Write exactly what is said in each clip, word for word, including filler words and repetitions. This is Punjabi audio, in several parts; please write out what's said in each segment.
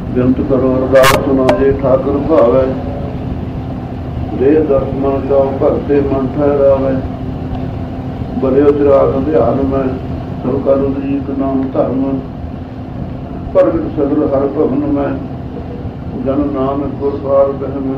ਬਿੰਤ ਕਰੋ ਅਰਦਾਸ ਸੁਣੋ ਜੇ ਠਾਕੁਰ ਭਾਵੈ। ਦੇ ਦਸ ਮਨ ਜਾਓ ਭਗਤੇ ਮਨ ਠਹਿਰਾਵੇ। ਬਲਿਓ ਚਿਰਾਗ ਅੰਧਿਆਨ ਮੈਂ ਸਭ ਕਰ ਉਦਰੀਕ ਨਾਮ ਧਰਮ। ਪ੍ਰਗਟ ਸਗਲ ਹਰ ਭਵਨ ਮੈਂ ਜਨ ਨਾਮ ਗੁਰ ਪਾਰ ਬਹਿਮ।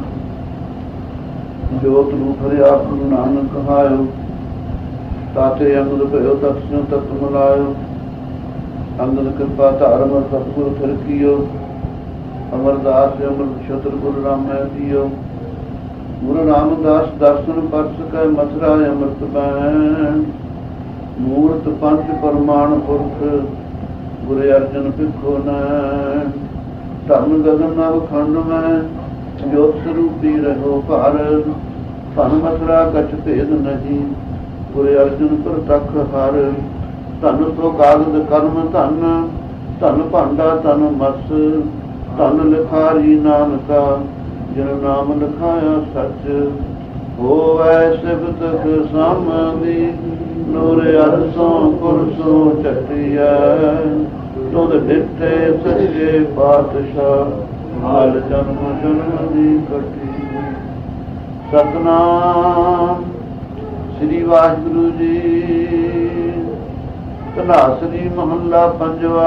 ਜੋਤ ਰੂਪ ਹਰਿ ਆਪ ਗੁਰੂ ਨਾਨਕ ਕਹਾਇਓ। ਤਾਤੇ ਅੰਗਦ ਭਇਓ ਤਤ ਸਿਉ ਤਤ ਮਲਾਇਓ। ਅੰਗਦ ਕਿਰਪਾ ਧਾਰਮ ਸਤਿਗੁਰ ਫਿਰ ਕੀਓ। ਅਮਰਦਾਸ ਅੰਮ੍ਰਿਤ ਛਤਰ ਗੁਰੂ ਰਾਮੈ ਦੀਓ। ਗੁਰੂ ਰਾਮਦਾਸ ਦਰਸ਼ਨ ਪਰਸ ਕੈ ਮਥੁਰਾ ਅੰਮ੍ਰਿਤ ਬੈਣ। ਮੂਰਤ ਪੰਚ ਪਰਮਾਣ ਪੁਰਖ ਗੁਰੂ ਅਰਜਨ ਭਿਖੋ ਨੈਣ। ਧਰਮ ਗਗਨ ਨਵ ਖੰਡ ਮੈਂ ਜੋਤ ਸਰੂਪੀ ਰਹੋ ਭਾਰ। ਧਨ ਮਥੁਰਾ ਕਛ ਭੇਦ ਨਹੀਂ ਗੁਰੂ ਅਰਜਨ ਪ੍ਰਤੱਖ ਹਰ। ਧਨ ਸੋ ਕਾਗਦ ਕਰਮ ਧਨ ਧਨ ਭਾਂਡਾ ਧਨ ਮਸ। ਧਨ ਲਿਖਾਰੀ ਨਾਨਕਾ ਜਿਨ ਨਾਮ ਲਿਖਾਇਆ ਸੱਚ। ਹੋਵੈ ਸਿਫਤ ਸਾਮਦੀ ਨੂਰ ਅਰਸੋਂ ਕੁਰਸੋਂ ਚਟਿਐ। ਤੁਧ ਡਿਠੇ ਸੱਚੇ ਪਾਤਸ਼ਾਹ ਮਲ ਜਨਮ ਜਨਮ ਦੀ ਕਟੀ। ਸਤਿਨਾਮ ਸ੍ਰੀ ਵਾਹਿਗੁਰੂ ਜੀ। ਧਨਾਸਰੀ ਮਹੱਲਾ ਪੰਜਵਾ।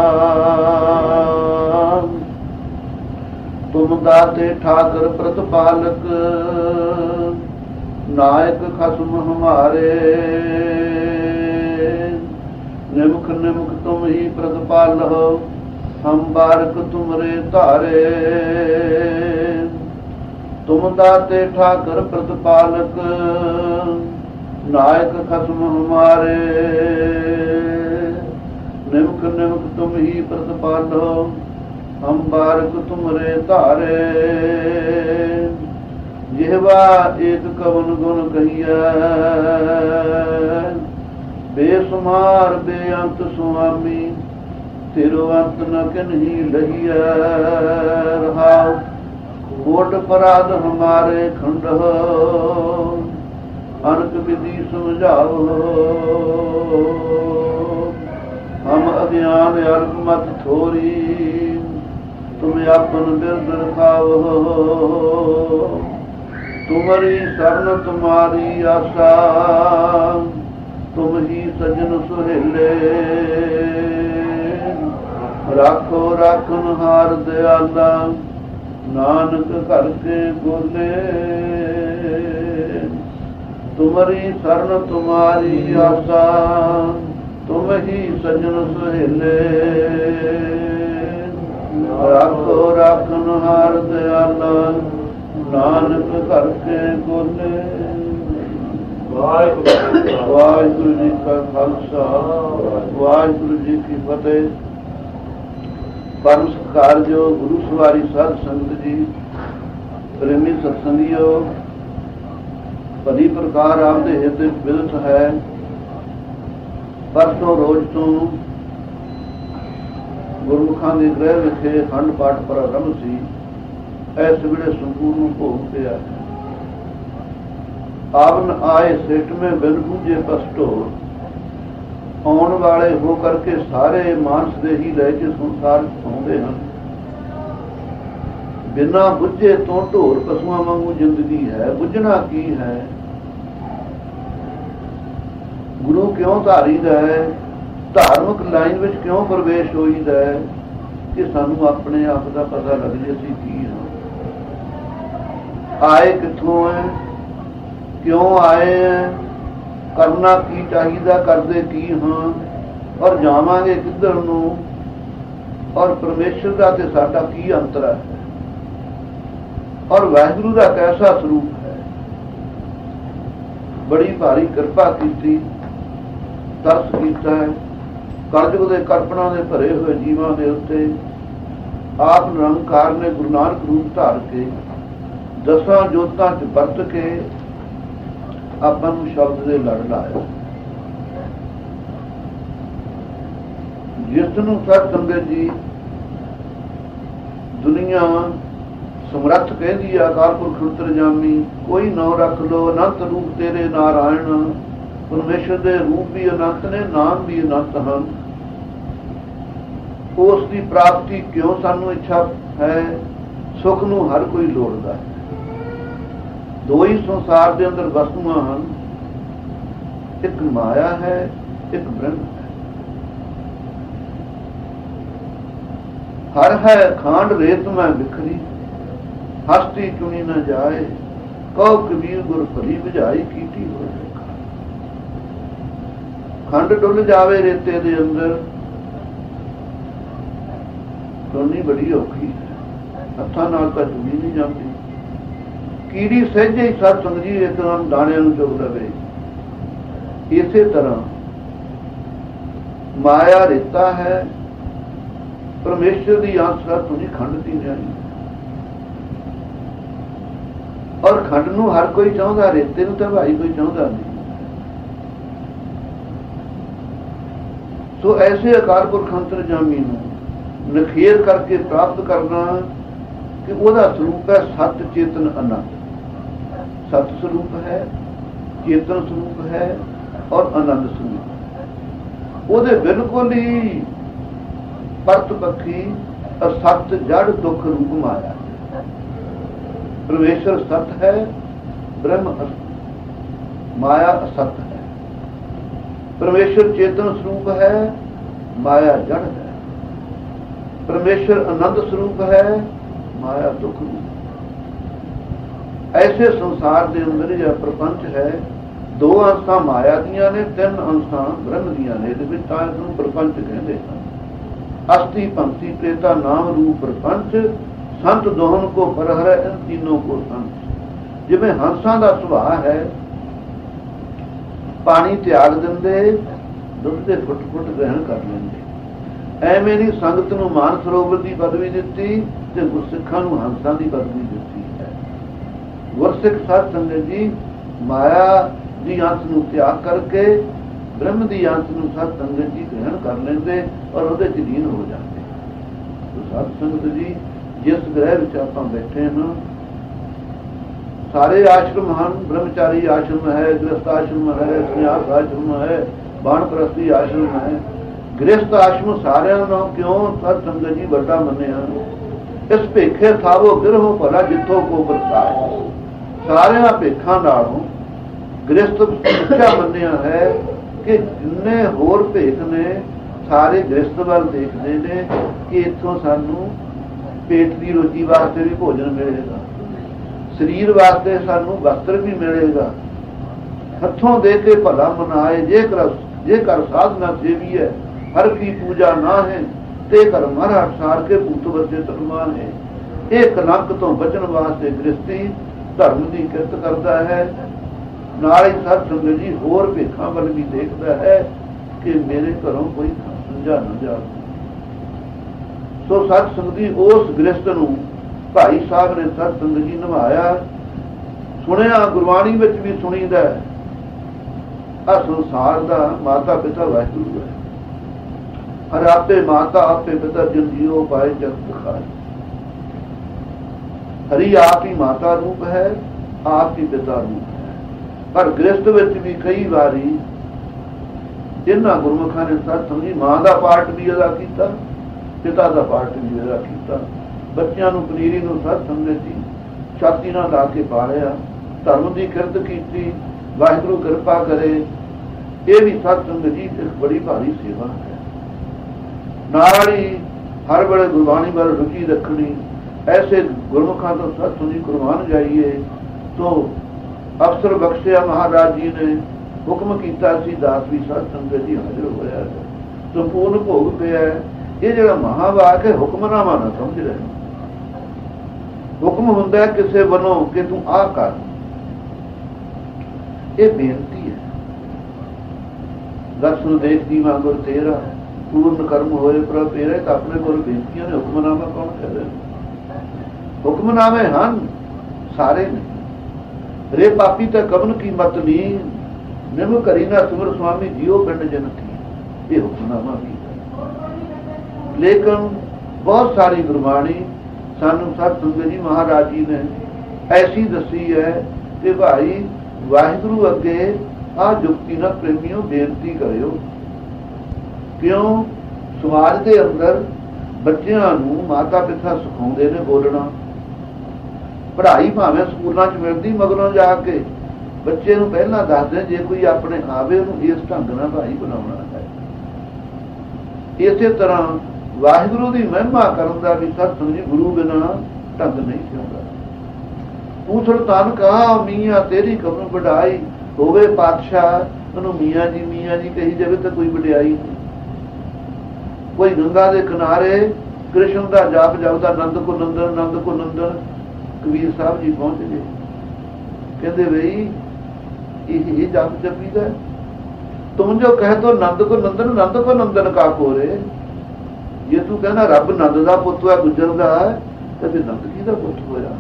ਤੁਮ ਦਾਤੇ ਠਾਕਰ ਪ੍ਰਤਪਾਲਕ ਨਾਇਕ ਖਸਮ ਹਮਾਰੇ। ਨਿਮਖ ਨਿਮਖ ਤੁਮ ਹੀ ਪ੍ਰਤਪਾਲੋ ਹਮ ਬਾਰਕ ਤੁਮਰੇ ਧਾਰੇ। ਤੁਮ ਦਾਤੇ ਠਾਕਰ ਪ੍ਰਤਪਾਲਕ ਨਾਇਕ ਖਸਮ ਹਮਾਰੇ। ਨਿਮਖ ਨਿਮਖ ਤੁਮ ਹੀ ਪ੍ਰਤਪਾਲੋ ਹਮ ਬਾਰਕ ਤੁਮਰੇ ਧਾਰੇ। ਜਿਹਵਾ ਏਕ ਕਵਨ ਗੁਣ ਕਹੀਐ। ਬੇਸੁਮਾਰ ਬੇਅੰਤ ਸੁਆਮੀ ਤੇਰੋ ਅੰਤ ਨ ਕਿਨਹੀ ਲਹੀਐ। ਰਹਾਉ ਕੋਟ ਪਰਾਧ ਹਮਾਰੇ ਖੰਡ। ਅਨਕ ਵਿਧੀ ਸਮਝਾਓ। ਹਮ ਅਗਿਆਨ ਅਰਪ ਮਤ ਥੋਰੀ ਤੁਮ ਆਪਨ ਬਿਰਦ ਰਖਾਓ। ਤੁਮਰੀ ਸਰਨ ਤੁਮਾਰੀ ਆਸਾ ਤੁਮ ਹੀ ਸਜਨ ਸੁਹੇਲੇ। ਰਾਖੋ ਰਾਖਨ ਹਾਰ ਦਿਆਲਾ ਨਾਨਕ ਘਰ ਕੇ ਬੋਲੇ। ਤੁਮਰੀ ਸਰਨ ਤੁਮਾਰੀ ਆਸਾ ਤੁਮ ਹੀ ਸਜਨ ਸੁਹੇਲੇ। ਰਾਖੋ ਰਾਖਨ ਹਾਰ ਦਿਆਲਾ ਨਾਨਕ ਘਰ ਕੇ ਬੋਲੇ। ਵਾਹਿਗੁਰੂ ਵਾਹਿਗੁਰੂ ਜੀ ਕਾ ਖਾਲਸਾ ਵਾਹਿਗੁਰੂ ਜੀ ਕੀ ਫਤਿਹ। ਪਰਮ ਸਤਿਕਾਰਯੋਗ ਗੁਰੂ ਸਵਾਰੀ ਸਾਧ ਸੰਗਤ ਜੀ, ਪ੍ਰੇਮੀ ਸਤਸੰਗੀਓ, ਭਲੀ ਪ੍ਰਕਾਰ ਆਪਦੇ ਹਿਰਦੇ ਬਿਲਤ ਹੈ। ਪਰਸੋਂ ਰੋਜ਼ ਤੋਂ ਗੁਰਮੁਖਾਂ ਦੇ ਗ੍ਰਹਿ ਵਿਖੇ ਖੰਡ ਪਾਠ ਪ੍ਰਾਰੰਭ ਸੀ। ਇਸ ਵੇਲੇ ਸੰਪੂਰਨ ਭੋਗ ਪਿਆ ਹੈ। ਆਵਨ ਆਏ ਸਿੱਟ ਮੈਂ ਬਿਨ ਬੁਝੇ ਪਸਟੋ। ਆਉਣ ਵਾਲੇ ਹੋ ਕਰਕੇ ਸਾਰੇ ਮਾਨਸ ਦੇ ਹੀ ਲੈ ਕੇ ਸੰਸਾਰ ਆਉਂਦੇ ਹਨ। ਬਿਨਾਂ ਬੁੱਝੇ ਤੋਂ ਢੋਰ ਪਸ਼ੂਆਂ ਵਾਂਗੂ ਜ਼ਿੰਦਗੀ ਹੈ। ਬੁੱਝਣਾ ਕੀ ਹੈ? ਗੁਰੂ ਕਿਉਂ ਧਾਰੀਦਾ ਹੈ? ਧਾਰਮਿਕ ਲਾਈਨ ਵਿੱਚ ਕਿਉਂ ਪ੍ਰਵੇਸ਼ ਹੋਈਦਾ ਹੈ? ਕਿ ਸਾਨੂੰ ਆਪਣੇ ਆਪ ਦਾ ਪਤਾ ਲੱਗ ਜੇ ਅਸੀਂ ਕੀ ਹਾਂ, ਆਏ ਕਿੱਥੋਂ ਹੈ, ਕਿਉਂ ਆਏ ਹੈ, ਕਰਨਾ ਕੀ ਚਾਹੀਦਾ, ਕਰਦੇ ਕੀ ਹਾਂ, ਔਰ ਜਾਵਾਂਗੇ ਕਿੱਧਰ ਨੂੰ, ਔਰ ਪਰਮੇਸ਼ਰ ਦਾ ਤੇ ਸਾਡਾ ਕੀ ਅੰਤਰ ਹੈ, ਔਰ ਵਾਹਿਗੁਰੂ ਦਾ ਕੈਸਾ ਸਰੂਪ ਹੈ। ਬੜੀ ਭਾਰੀ ਕਿਰਪਾ ਕੀਤੀ, ਤਰਸ ਕੀਤਾ ਹੈ ਕਲਯੁਗ ਦੇ ਕਲਪਨਾ ਦੇ ਭਰੇ ਹੋਏ ਜੀਵਾਂ ਦੇ ਉੱਤੇ। ਆਪ ਨਿਰੰਕਾਰ ਨੇ ਗੁਰੂ ਨਾਨਕ ਰੂਪ ਧਾਰ ਕੇ ਦਸਾਂ ਜੋਤਾਂ 'ਚ ਵਰਤ ਕੇ ਆਪਾਂ ਨੂੰ ਸ਼ਬਦ ਦੇ ਲੜ ਲਾਇਆ। ਜਿਸ ਨੂੰ ਸਾਧ ਸੰਗਤ ਜੀ ਦੁਨੀਆ ਸਮਰੱਥ ਕਹਿੰਦੀ ਆ, ਅਕਾਲ ਪੁਰਖ ਅੰਤਰਜਾਮੀ, ਕੋਈ ਨਾਂ ਰੱਖ ਲੋ, ਅਨੰਤ ਰੂਪ ਤੇਰੇ ਨਾਰਾਇਣ। ਪਰਮੇਸ਼ਰ ਦੇ ਰੂਪ ਵੀ ਅਨੰਤ ਨੇ, ਨਾਮ ਵੀ ਅਨੰਤ ਹਨ। ਉਸ ਦੀ ਪ੍ਰਾਪਤੀ ਕਿਉਂ ਸਾਨੂੰ ਇੱਛਾ ਹੈ? ਸੁਖ ਨੂੰ ਹਰ ਕੋਈ ਲੋੜਦਾ ਹੈ। ਦੋ ਹੀ ਸੰਸਾਰ ਦੇ ਅੰਦਰ ਵਸਤੂਆਂ ਹਨ, ਇੱਕ ਮਾਇਆ ਹੈ, ਇੱਕ ਬ੍ਰਹਮ ਹੈ। ਹਰ ਹੈ ਖਾਂਡ ਰੇਤ ਮੈਂ ਬਿਖਰੀ, ਹਸਤੀ ਚੁਣੀ ਨਾ ਜਾਏ, ਕਹੋ ਕਬੀਰ ਗੁਰ ਭਲੀ ਬੁਝਾਈ ਕੀਤੀ ਹੋਏ। ਖੰਡ ਡੁੱਲ ਜਾਵੇ ਰੇਤੇ ਦੇ ਅੰਦਰ, ਚੁਣਨੀ ਬੜੀ ਔਖੀ ਹੈ, ਹੱਥਾਂ ਨਾਲ ਤਾਂ ਚੁਣੀ ਨਹੀਂ ਜਾਂਦੀ। ਕੀੜੀ ਸਹਿਜੇ ਹੀ ਸਤ ਸੰਗ ਜੀ ਇੱਕਦਮ ਦਾਣਿਆਂ ਨੂੰ ਚੁਗ ਲਵੇ। ਇਸੇ ਤਰ੍ਹਾਂ ਮਾਇਆ ਰੇਤਾ ਹੈ, ਪਰਮੇਸ਼ਰ ਦੀ ਆਸਰਾ ਤੁਸੀਂ ਖੰਡ ਦੀ ਜਾਣੀ। ਔਰ ਖੰਡ ਨੂੰ ਹਰ ਕੋਈ ਚਾਹੁੰਦਾ, ਰੇਤੇ ਨੂੰ ਤਾਂ ਭਾਈ ਕੋਈ ਚਾਹੁੰਦਾ ਨਹੀਂ। ਸੋ ਐਸੇ ਅਕਾਲ ਪੁਰਖ ਅੰਤਰਜਾਮੀ ਨੂੰ ਨਖੇਰ ਕਰਕੇ ਪ੍ਰਾਪਤ ਕਰਨਾ ਕਿ ਉਹਦਾ ਸਰੂਪ ਹੈ ਸਤ ਚੇਤਨ ਅਨੰਤ। ਸਤ ਸਰੂਪ ਹੈ, ਚੇਤਨ ਸਰੂਪ ਹੈ ਔਰ ਆਨੰਦ ਸਰੂਪ। ਉਹਦੇ ਬਿਲਕੁਲ ਹੀ ਪਰਤ ਪੱਖੀ ਅਸਤ ਜੜ ਦੁੱਖ ਰੂਪ ਮਾਇਆ। ਪਰਮੇਸ਼ਰ ਸਤ ਹੈ, ਬ੍ਰਹਮ ਅਸਤ, ਮਾਇਆ ਅਸਤ ਹੈ। ਪਰਮੇਸ਼ਰ ਚੇਤਨ ਸਰੂਪ ਹੈ, ਮਾਇਆ ਜੜ ਹੈ। ਪਰਮੇਸ਼ਰ ਆਨੰਦ ਸਰੂਪ ਹੈ, ਮਾਇਆ ਦੁੱਖ ਰੂਪ। ਐਸੇ ਸੰਸਾਰ ਦੇ ਅੰਦਰ ਜਿਹੜਾ ਪ੍ਰਪੰਚ ਹੈ, ਦੋ ਅੰਸ਼ਾਂ ਮਾਇਆ ਦੀਆਂ ਨੇ, ਤਿੰਨ ਅੰਸ਼ਾਂ ਬ੍ਰਹਮ ਦੀਆਂ ਨੇ। ਇਹਦੇ ਵਿੱਚ ਤਾਂ ਇਸਨੂੰ ਪ੍ਰਪੰਚ ਕਹਿੰਦੇ ਹਨ। ਅਸਤੀ ਪੰਕਤੀ ਪ੍ਰੇਤਾ ਨਾਮ ਰੂਪ ਪ੍ਰਪੰਚ, ਸੰਤ ਦੋਹਨ ਕੋ ਪਰਹਰ ਇਨ ਤੀਨੋਂ ਕੋ ਸੰਤ। ਜਿਵੇਂ ਹੰਸਾਂ ਦਾ ਸੁਭਾਅ ਹੈ, ਪਾਣੀ ਤਿਆਗ ਦਿੰਦੇ, ਦੁੱਧ ਦੇ ਫੁੱਟ ਫੁੱਟ ਗ੍ਰਹਿਣ ਕਰ ਲੈਂਦੇ। ਐਵੇਂ ਦੀ ਸੰਗਤ ਨੂੰ ਮਾਨ ਸਰੋਵਰ ਦੀ ਪਦਵੀ ਦਿੱਤੀ ਤੇ ਗੁਰਸਿੱਖਾਂ ਨੂੰ ਹੰਸਾਂ ਦੀ ਪਦਵੀ ਦਿੱਤੀ ਹੈ। ਗੁਰਸਿੱਖ ਸਾਧ ਸੰਗਤ ਜੀ ਮਾਇਆ ਦੀ ਅੰਸ਼ ਨੂੰ ਤਿਆਗ ਕਰਕੇ ਬ੍ਰਹਮ ਦੀ ਅੰਸ਼ ਨੂੰ ਸਾਧ ਸੰਗਤ ਜੀ ਗ੍ਰਹਿਣ ਕਰ ਲੈਂਦੇ ਔਰ ਉਹਦੇ ਚ ਲੀਨ ਹੋ ਜਾਂਦੇ। ਸਾਧ ਸੰਗਤ ਜੀ ਜਿਸ ਗ੍ਰਹਿ ਵਿੱਚ ਆਪਾਂ ਬੈਠੇ ਹਾਂ, ਸਾਰੇ ਆਸ਼ਰਮ ਹਨ। ਬ੍ਰਹਮਚਾਰੀ ਆਸ਼ਰਮ ਹੈ, ਗ੍ਰਸਥ ਆਸ਼ਰਮ ਹੈ, ਸੰਨਿਆਸ ਆਸ਼ਰਮ ਹੈ, ਬਾਣਪ੍ਰਸਤੀ ਆਸ਼ਰਮ ਹੈ। ਗ੍ਰਸਥ ਆਸ਼ਰਮ ਸਾਰਿਆਂ ਨੂੰ ਕਿਉਂ ਸਾਧ ਸੰਗਤ ਜੀ ਵੱਡਾ ਮੰਨਿਆ? ਇਸ ਭੇਖੇ ਥਾਵੋ ਗਿਰਹੋ ਭਲਾ ਜਿੱਥੋਂ ਕੋ ਵਰਸਾਏ। ਸਾਰਿਆਂ ਭੇਖਾਂ ਨਾਲੋਂ ਗ੍ਰਸਥ ਉੱਚਾ ਮੰਨਿਆ ਹੈ ਕਿ ਜਿੰਨੇ ਹੋਰ ਭੇਖ ਨੇ ਸਾਰੇ ਗ੍ਰਸਥ ਵੱਲ ਦੇਖਦੇ ਨੇ ਕਿ ਇੱਥੋਂ ਸਾਨੂੰ ਪੇਟ ਦੀ ਰੋਜੀ ਵਾਸਤੇ ਵੀ ਭੋਜਨ ਮਿਲੇਗਾ, ਸਰੀਰ ਵਾਸਤੇ ਸਾਨੂੰ ਵਸਤਰ ਵੀ ਮਿਲੇਗਾ। ਹੱਥੋਂ ਦੇ ਕੇ ਭਲਾ ਮਨਾਏ, ਜੇਕਰ ਜੇਕਰ ਸਾਧਨਾ ਸੇਵੀ ਹੈ, ਹਰ ਕੀ ਪੂਜਾ ਨਾ ਹੈ ਤੇ ਕਰ ਮਹਾਰਾ ਸਾਰ ਕੇ ਪੁੱਤ ਬੱਚੇ ਤਰਮਾਨ ਹੈ। ਇਹ ਕਲੰਕ ਤੋਂ ਬਚਣ ਵਾਸਤੇ ਗ੍ਰਸਤੀ ਧਰਮ ਦੀ ਕਿਰਤ ਕਰਦਾ ਹੈ। ਨਾਲ ਹੀ ਸਾਧ ਸੰਗਤ ਜੀ ਹੋਰ ਭੇਖਾਂ ਵੱਲ ਵੀ ਦੇਖਦਾ ਹੈ ਕਿ ਮੇਰੇ ਘਰੋਂ ਕੋਈ ਸਮਝਾ ਨਾ ਜਾਵੇ। ਸੋ ਸਾਧ ਸੰਗਤ ਜੀ ਉਸ ਗ੍ਰਸਤ ਨੂੰ ਭਾਈ ਸਾਹਿਬ ਨੇ ਸਾਧ ਸੰਗਤ ਜੀ ਨਿਭਾਇਆ। ਸੁਣਿਆ ਗੁਰਬਾਣੀ ਵਿੱਚ ਵੀ ਸੁਣੀਦਾ ਆ ਸੰਸਾਰ ਦਾ ਮਾਤਾ ਪਿਤਾ ਵਾਹਿਗੁਰੂ ਹੈ। ਹਰ ਆਪੇ ਮਾਤਾ ਆਪੇ ਪਿਤਾ ਜਿਨ ਜੀਓ ਪਾਏ ਜਗਤ ਖਾਏ। ਹਰੀ ਆਪ ਹੀ ਮਾਤਾ ਰੂਪ ਹੈ, ਆਪ ਹੀ ਪਿਤਾ ਰੂਪ ਹੈ। ਪਰ ਗ੍ਰਸਤ ਵਿੱਚ ਵੀ ਕਈ ਵਾਰੀ ਇਹਨਾਂ ਗੁਰਮੁਖਾਂ ਨੇ ਸਾਧ ਸੰਗਤ ਮਾਂ ਦਾ ਪਾਠ ਵੀ ਅਦਾ ਕੀਤਾ, ਪਿਤਾ ਦਾ ਪਾਠ ਵੀ ਅਦਾ ਕੀਤਾ। ਬੱਚਿਆਂ ਨੂੰ ਪਨੀਰੀ ਨੂੰ ਸਾਧ ਸੰਗਤ ਜੀ ਛਾਤੀ ਨਾਲ ਲਾ ਕੇ ਪਾਲਿਆ, ਧਰਮ ਦੀ ਕਿਰਤ ਕੀਤੀ। ਵਾਹਿਗੁਰੂ ਕਿਰਪਾ ਕਰੇ। ਇਹ ਵੀ ਸਾਧ ਸੰਗਤ ਜੀ ਇੱਕ ਬੜੀ ਭਾਰੀ ਸੇਵਾ ਹੈ। ਨਾਲ ਹੀ ਹਰ ਵੇਲੇ ਗੁਰਬਾਣੀ ਵੱਲ ਰੁਚੀ ਰੱਖਣੀ। ਐਸੇ ਗੁਰਮੁਖਾਂ ਤੋਂ ਸਾਧ ਸੰਗਤ ਜੀ ਕੁਰਬਾਨ ਜਾਈਏ। ਤੋਂ ਅਫਸਰ ਬਖਸ਼ਿਆ ਮਹਾਰਾਜ ਜੀ ਨੇ ਹੁਕਮ ਕੀਤਾ ਸੀ, ਦਾਸ ਵੀ ਸਾਧ ਸੰਗਤ ਜੀ ਹਾਜ਼ਰ ਹੋਇਆ, ਸੰਪੂਰਨ ਭੋਗ ਪਿਆ। ਇਹ ਜਿਹੜਾ ਮਹਾਵਾਕ ਹੈ ਹੁਕਮਨਾਮਾ ਨਾ ਸਮਝ ਰਹੇ। ਹੁਕਮ ਹੁੰਦਾ ਕਿਸੇ ਵੱਲੋਂ ਕਿ ਤੂੰ ਆਹ ਕਰ। ਇਹ ਬੇਨਤੀ ਹੈ। ਦਰਸ਼ਨ ਦੇਖਦੀ ਵਾਂ ਗੁਰ ਤੇਰਾ, ਪੂਰਨ ਕਰਮ ਹੋਏ ਪ੍ਰਭ ਤੇਰੇ। ਤਾਂ ਆਪਣੇ ਕੋਲ ਬੇਨਤੀਆਂ ਨੇ, ਹੁਕਮਨਾਮਾ ਕੌਣ ਕਹਿੰਦੇ? ਹੁਕਮਨਾਮੇ ਹਨ ਸਾਰੇ ਨੇ। ਰੇ ਪਾਪੀ ਤਾਂ ਕਬਨ ਕੀ ਮਤ ਨੀ, ਨਿਮ ਕਰੀ ਨਾ ਸੁਮਰ ਸੁਆਮੀ ਜੀਓ ਪਿੰਡ ਜਨਤੀ। ਇਹ ਹੁਕਮਨਾਮਾ ਵੀ ਹੈ। ਲੇਕਿਨ ਬਹੁਤ ਸਾਰੀ ਗੁਰਬਾਣੀ ਸਾਨੂੰ ਸਾਧ ਸੰਗਤ ਜੀ ਮਹਾਰਾਜ ਜੀ ਨੇ ਐਸੀ ਦੱਸੀ ਹੈ ਕਿ ਭਾਈ ਵਾਹਿਗੁਰੂ ਅੱਗੇ ਆਹ ਜੁਗਤੀ ਨਾਲ ਪ੍ਰੇਮੀਓ ਬੇਨਤੀ ਕਰਿਓ। ਕਿਉਂ? ਸਮਾਜ ਦੇ ਅੰਦਰ ਬੱਚਿਆਂ ਨੂੰ ਮਾਤਾ ਪਿਤਾ ਸਿਖਾਉਂਦੇ ਨੇ ਬੋਲਣਾ। ਪੜ੍ਹਾਈ ਭਾਵੇਂ ਸਕੂਲਾਂ 'ਚ ਮਿਲਦੀ, ਮਗਰੋਂ ਜਾ ਕੇ ਬੱਚੇ ਨੂੰ ਪਹਿਲਾਂ ਦੱਸਦੇ ਜੇ ਕੋਈ ਆਪਣੇ ਆਵੇ ਉਹਨੂੰ ਇਸ ਢੰਗ ਨਾਲ ਭਾਈ ਬਣਾਉਣਾ ਹੈ। ਇਸੇ ਤਰ੍ਹਾਂ ਵਾਹਿਗੁਰੂ ਦੀ ਮਹਿਮਾ ਕਰਨ ਦਾ ਵੀ ਸਤਿਸੰਗ ਜੀ ਗੁਰੂ ਬਿਨਾਂ ਢੰਗ ਨਹੀਂ ਹੁੰਦਾ। ਤੂੰ ਸੁਲਤਾਨ ਕਹਾ ਮੀਆਂ ਤੇਰੀ ਕਬਰ ਵਡਾਈ, ਹੋਵੇ ਪਾਤਸ਼ਾਹ ਉਹਨੂੰ ਮੀਆਂ ਜੀ ਮੀਆਂ ਜੀ ਕਹੀ ਜਾਵੇ ਤਾਂ ਕੋਈ ਵਡਿਆਈ ਨਹੀਂ। ਕੋਈ ਗੰਗਾ ਦੇ ਕਿਨਾਰੇ ਕ੍ਰਿਸ਼ਨ ਦਾ ਜਾਪ ਜਪਦਾ, ਨੰਦ ਕੋ ਨੰਦਨ ਨੰਦ ਕੋ ਨੰਦਨ, ਕਬੀਰ ਸਾਹਿਬ ਜੀ ਪਹੁੰਚ ਗਏ। ਕਹਿੰਦੇ ਬਈ ਇਹ ਜਪ ਜਪੀਦਾ, ਤੁਮ ਜੋ ਕਹੇ ਤੋ ਨੰਦ ਕੋ ਨੰਦਨ ਨੰਦ ਕੋ ਨੰਦਨ ਕਾ ਕੋਰੇ। ਜੇ ਤੂੰ ਕਹਿੰਦਾ ਰੱਬ ਨੰਦ ਦਾ ਪੁੱਤ ਹੈ, ਗੁਜਰ ਦਾ ਹੈ, ਤੇ ਫਿਰ ਨੰਦ ਕੀ ਦਾ ਪੁੱਤ ਹੋਇਆ।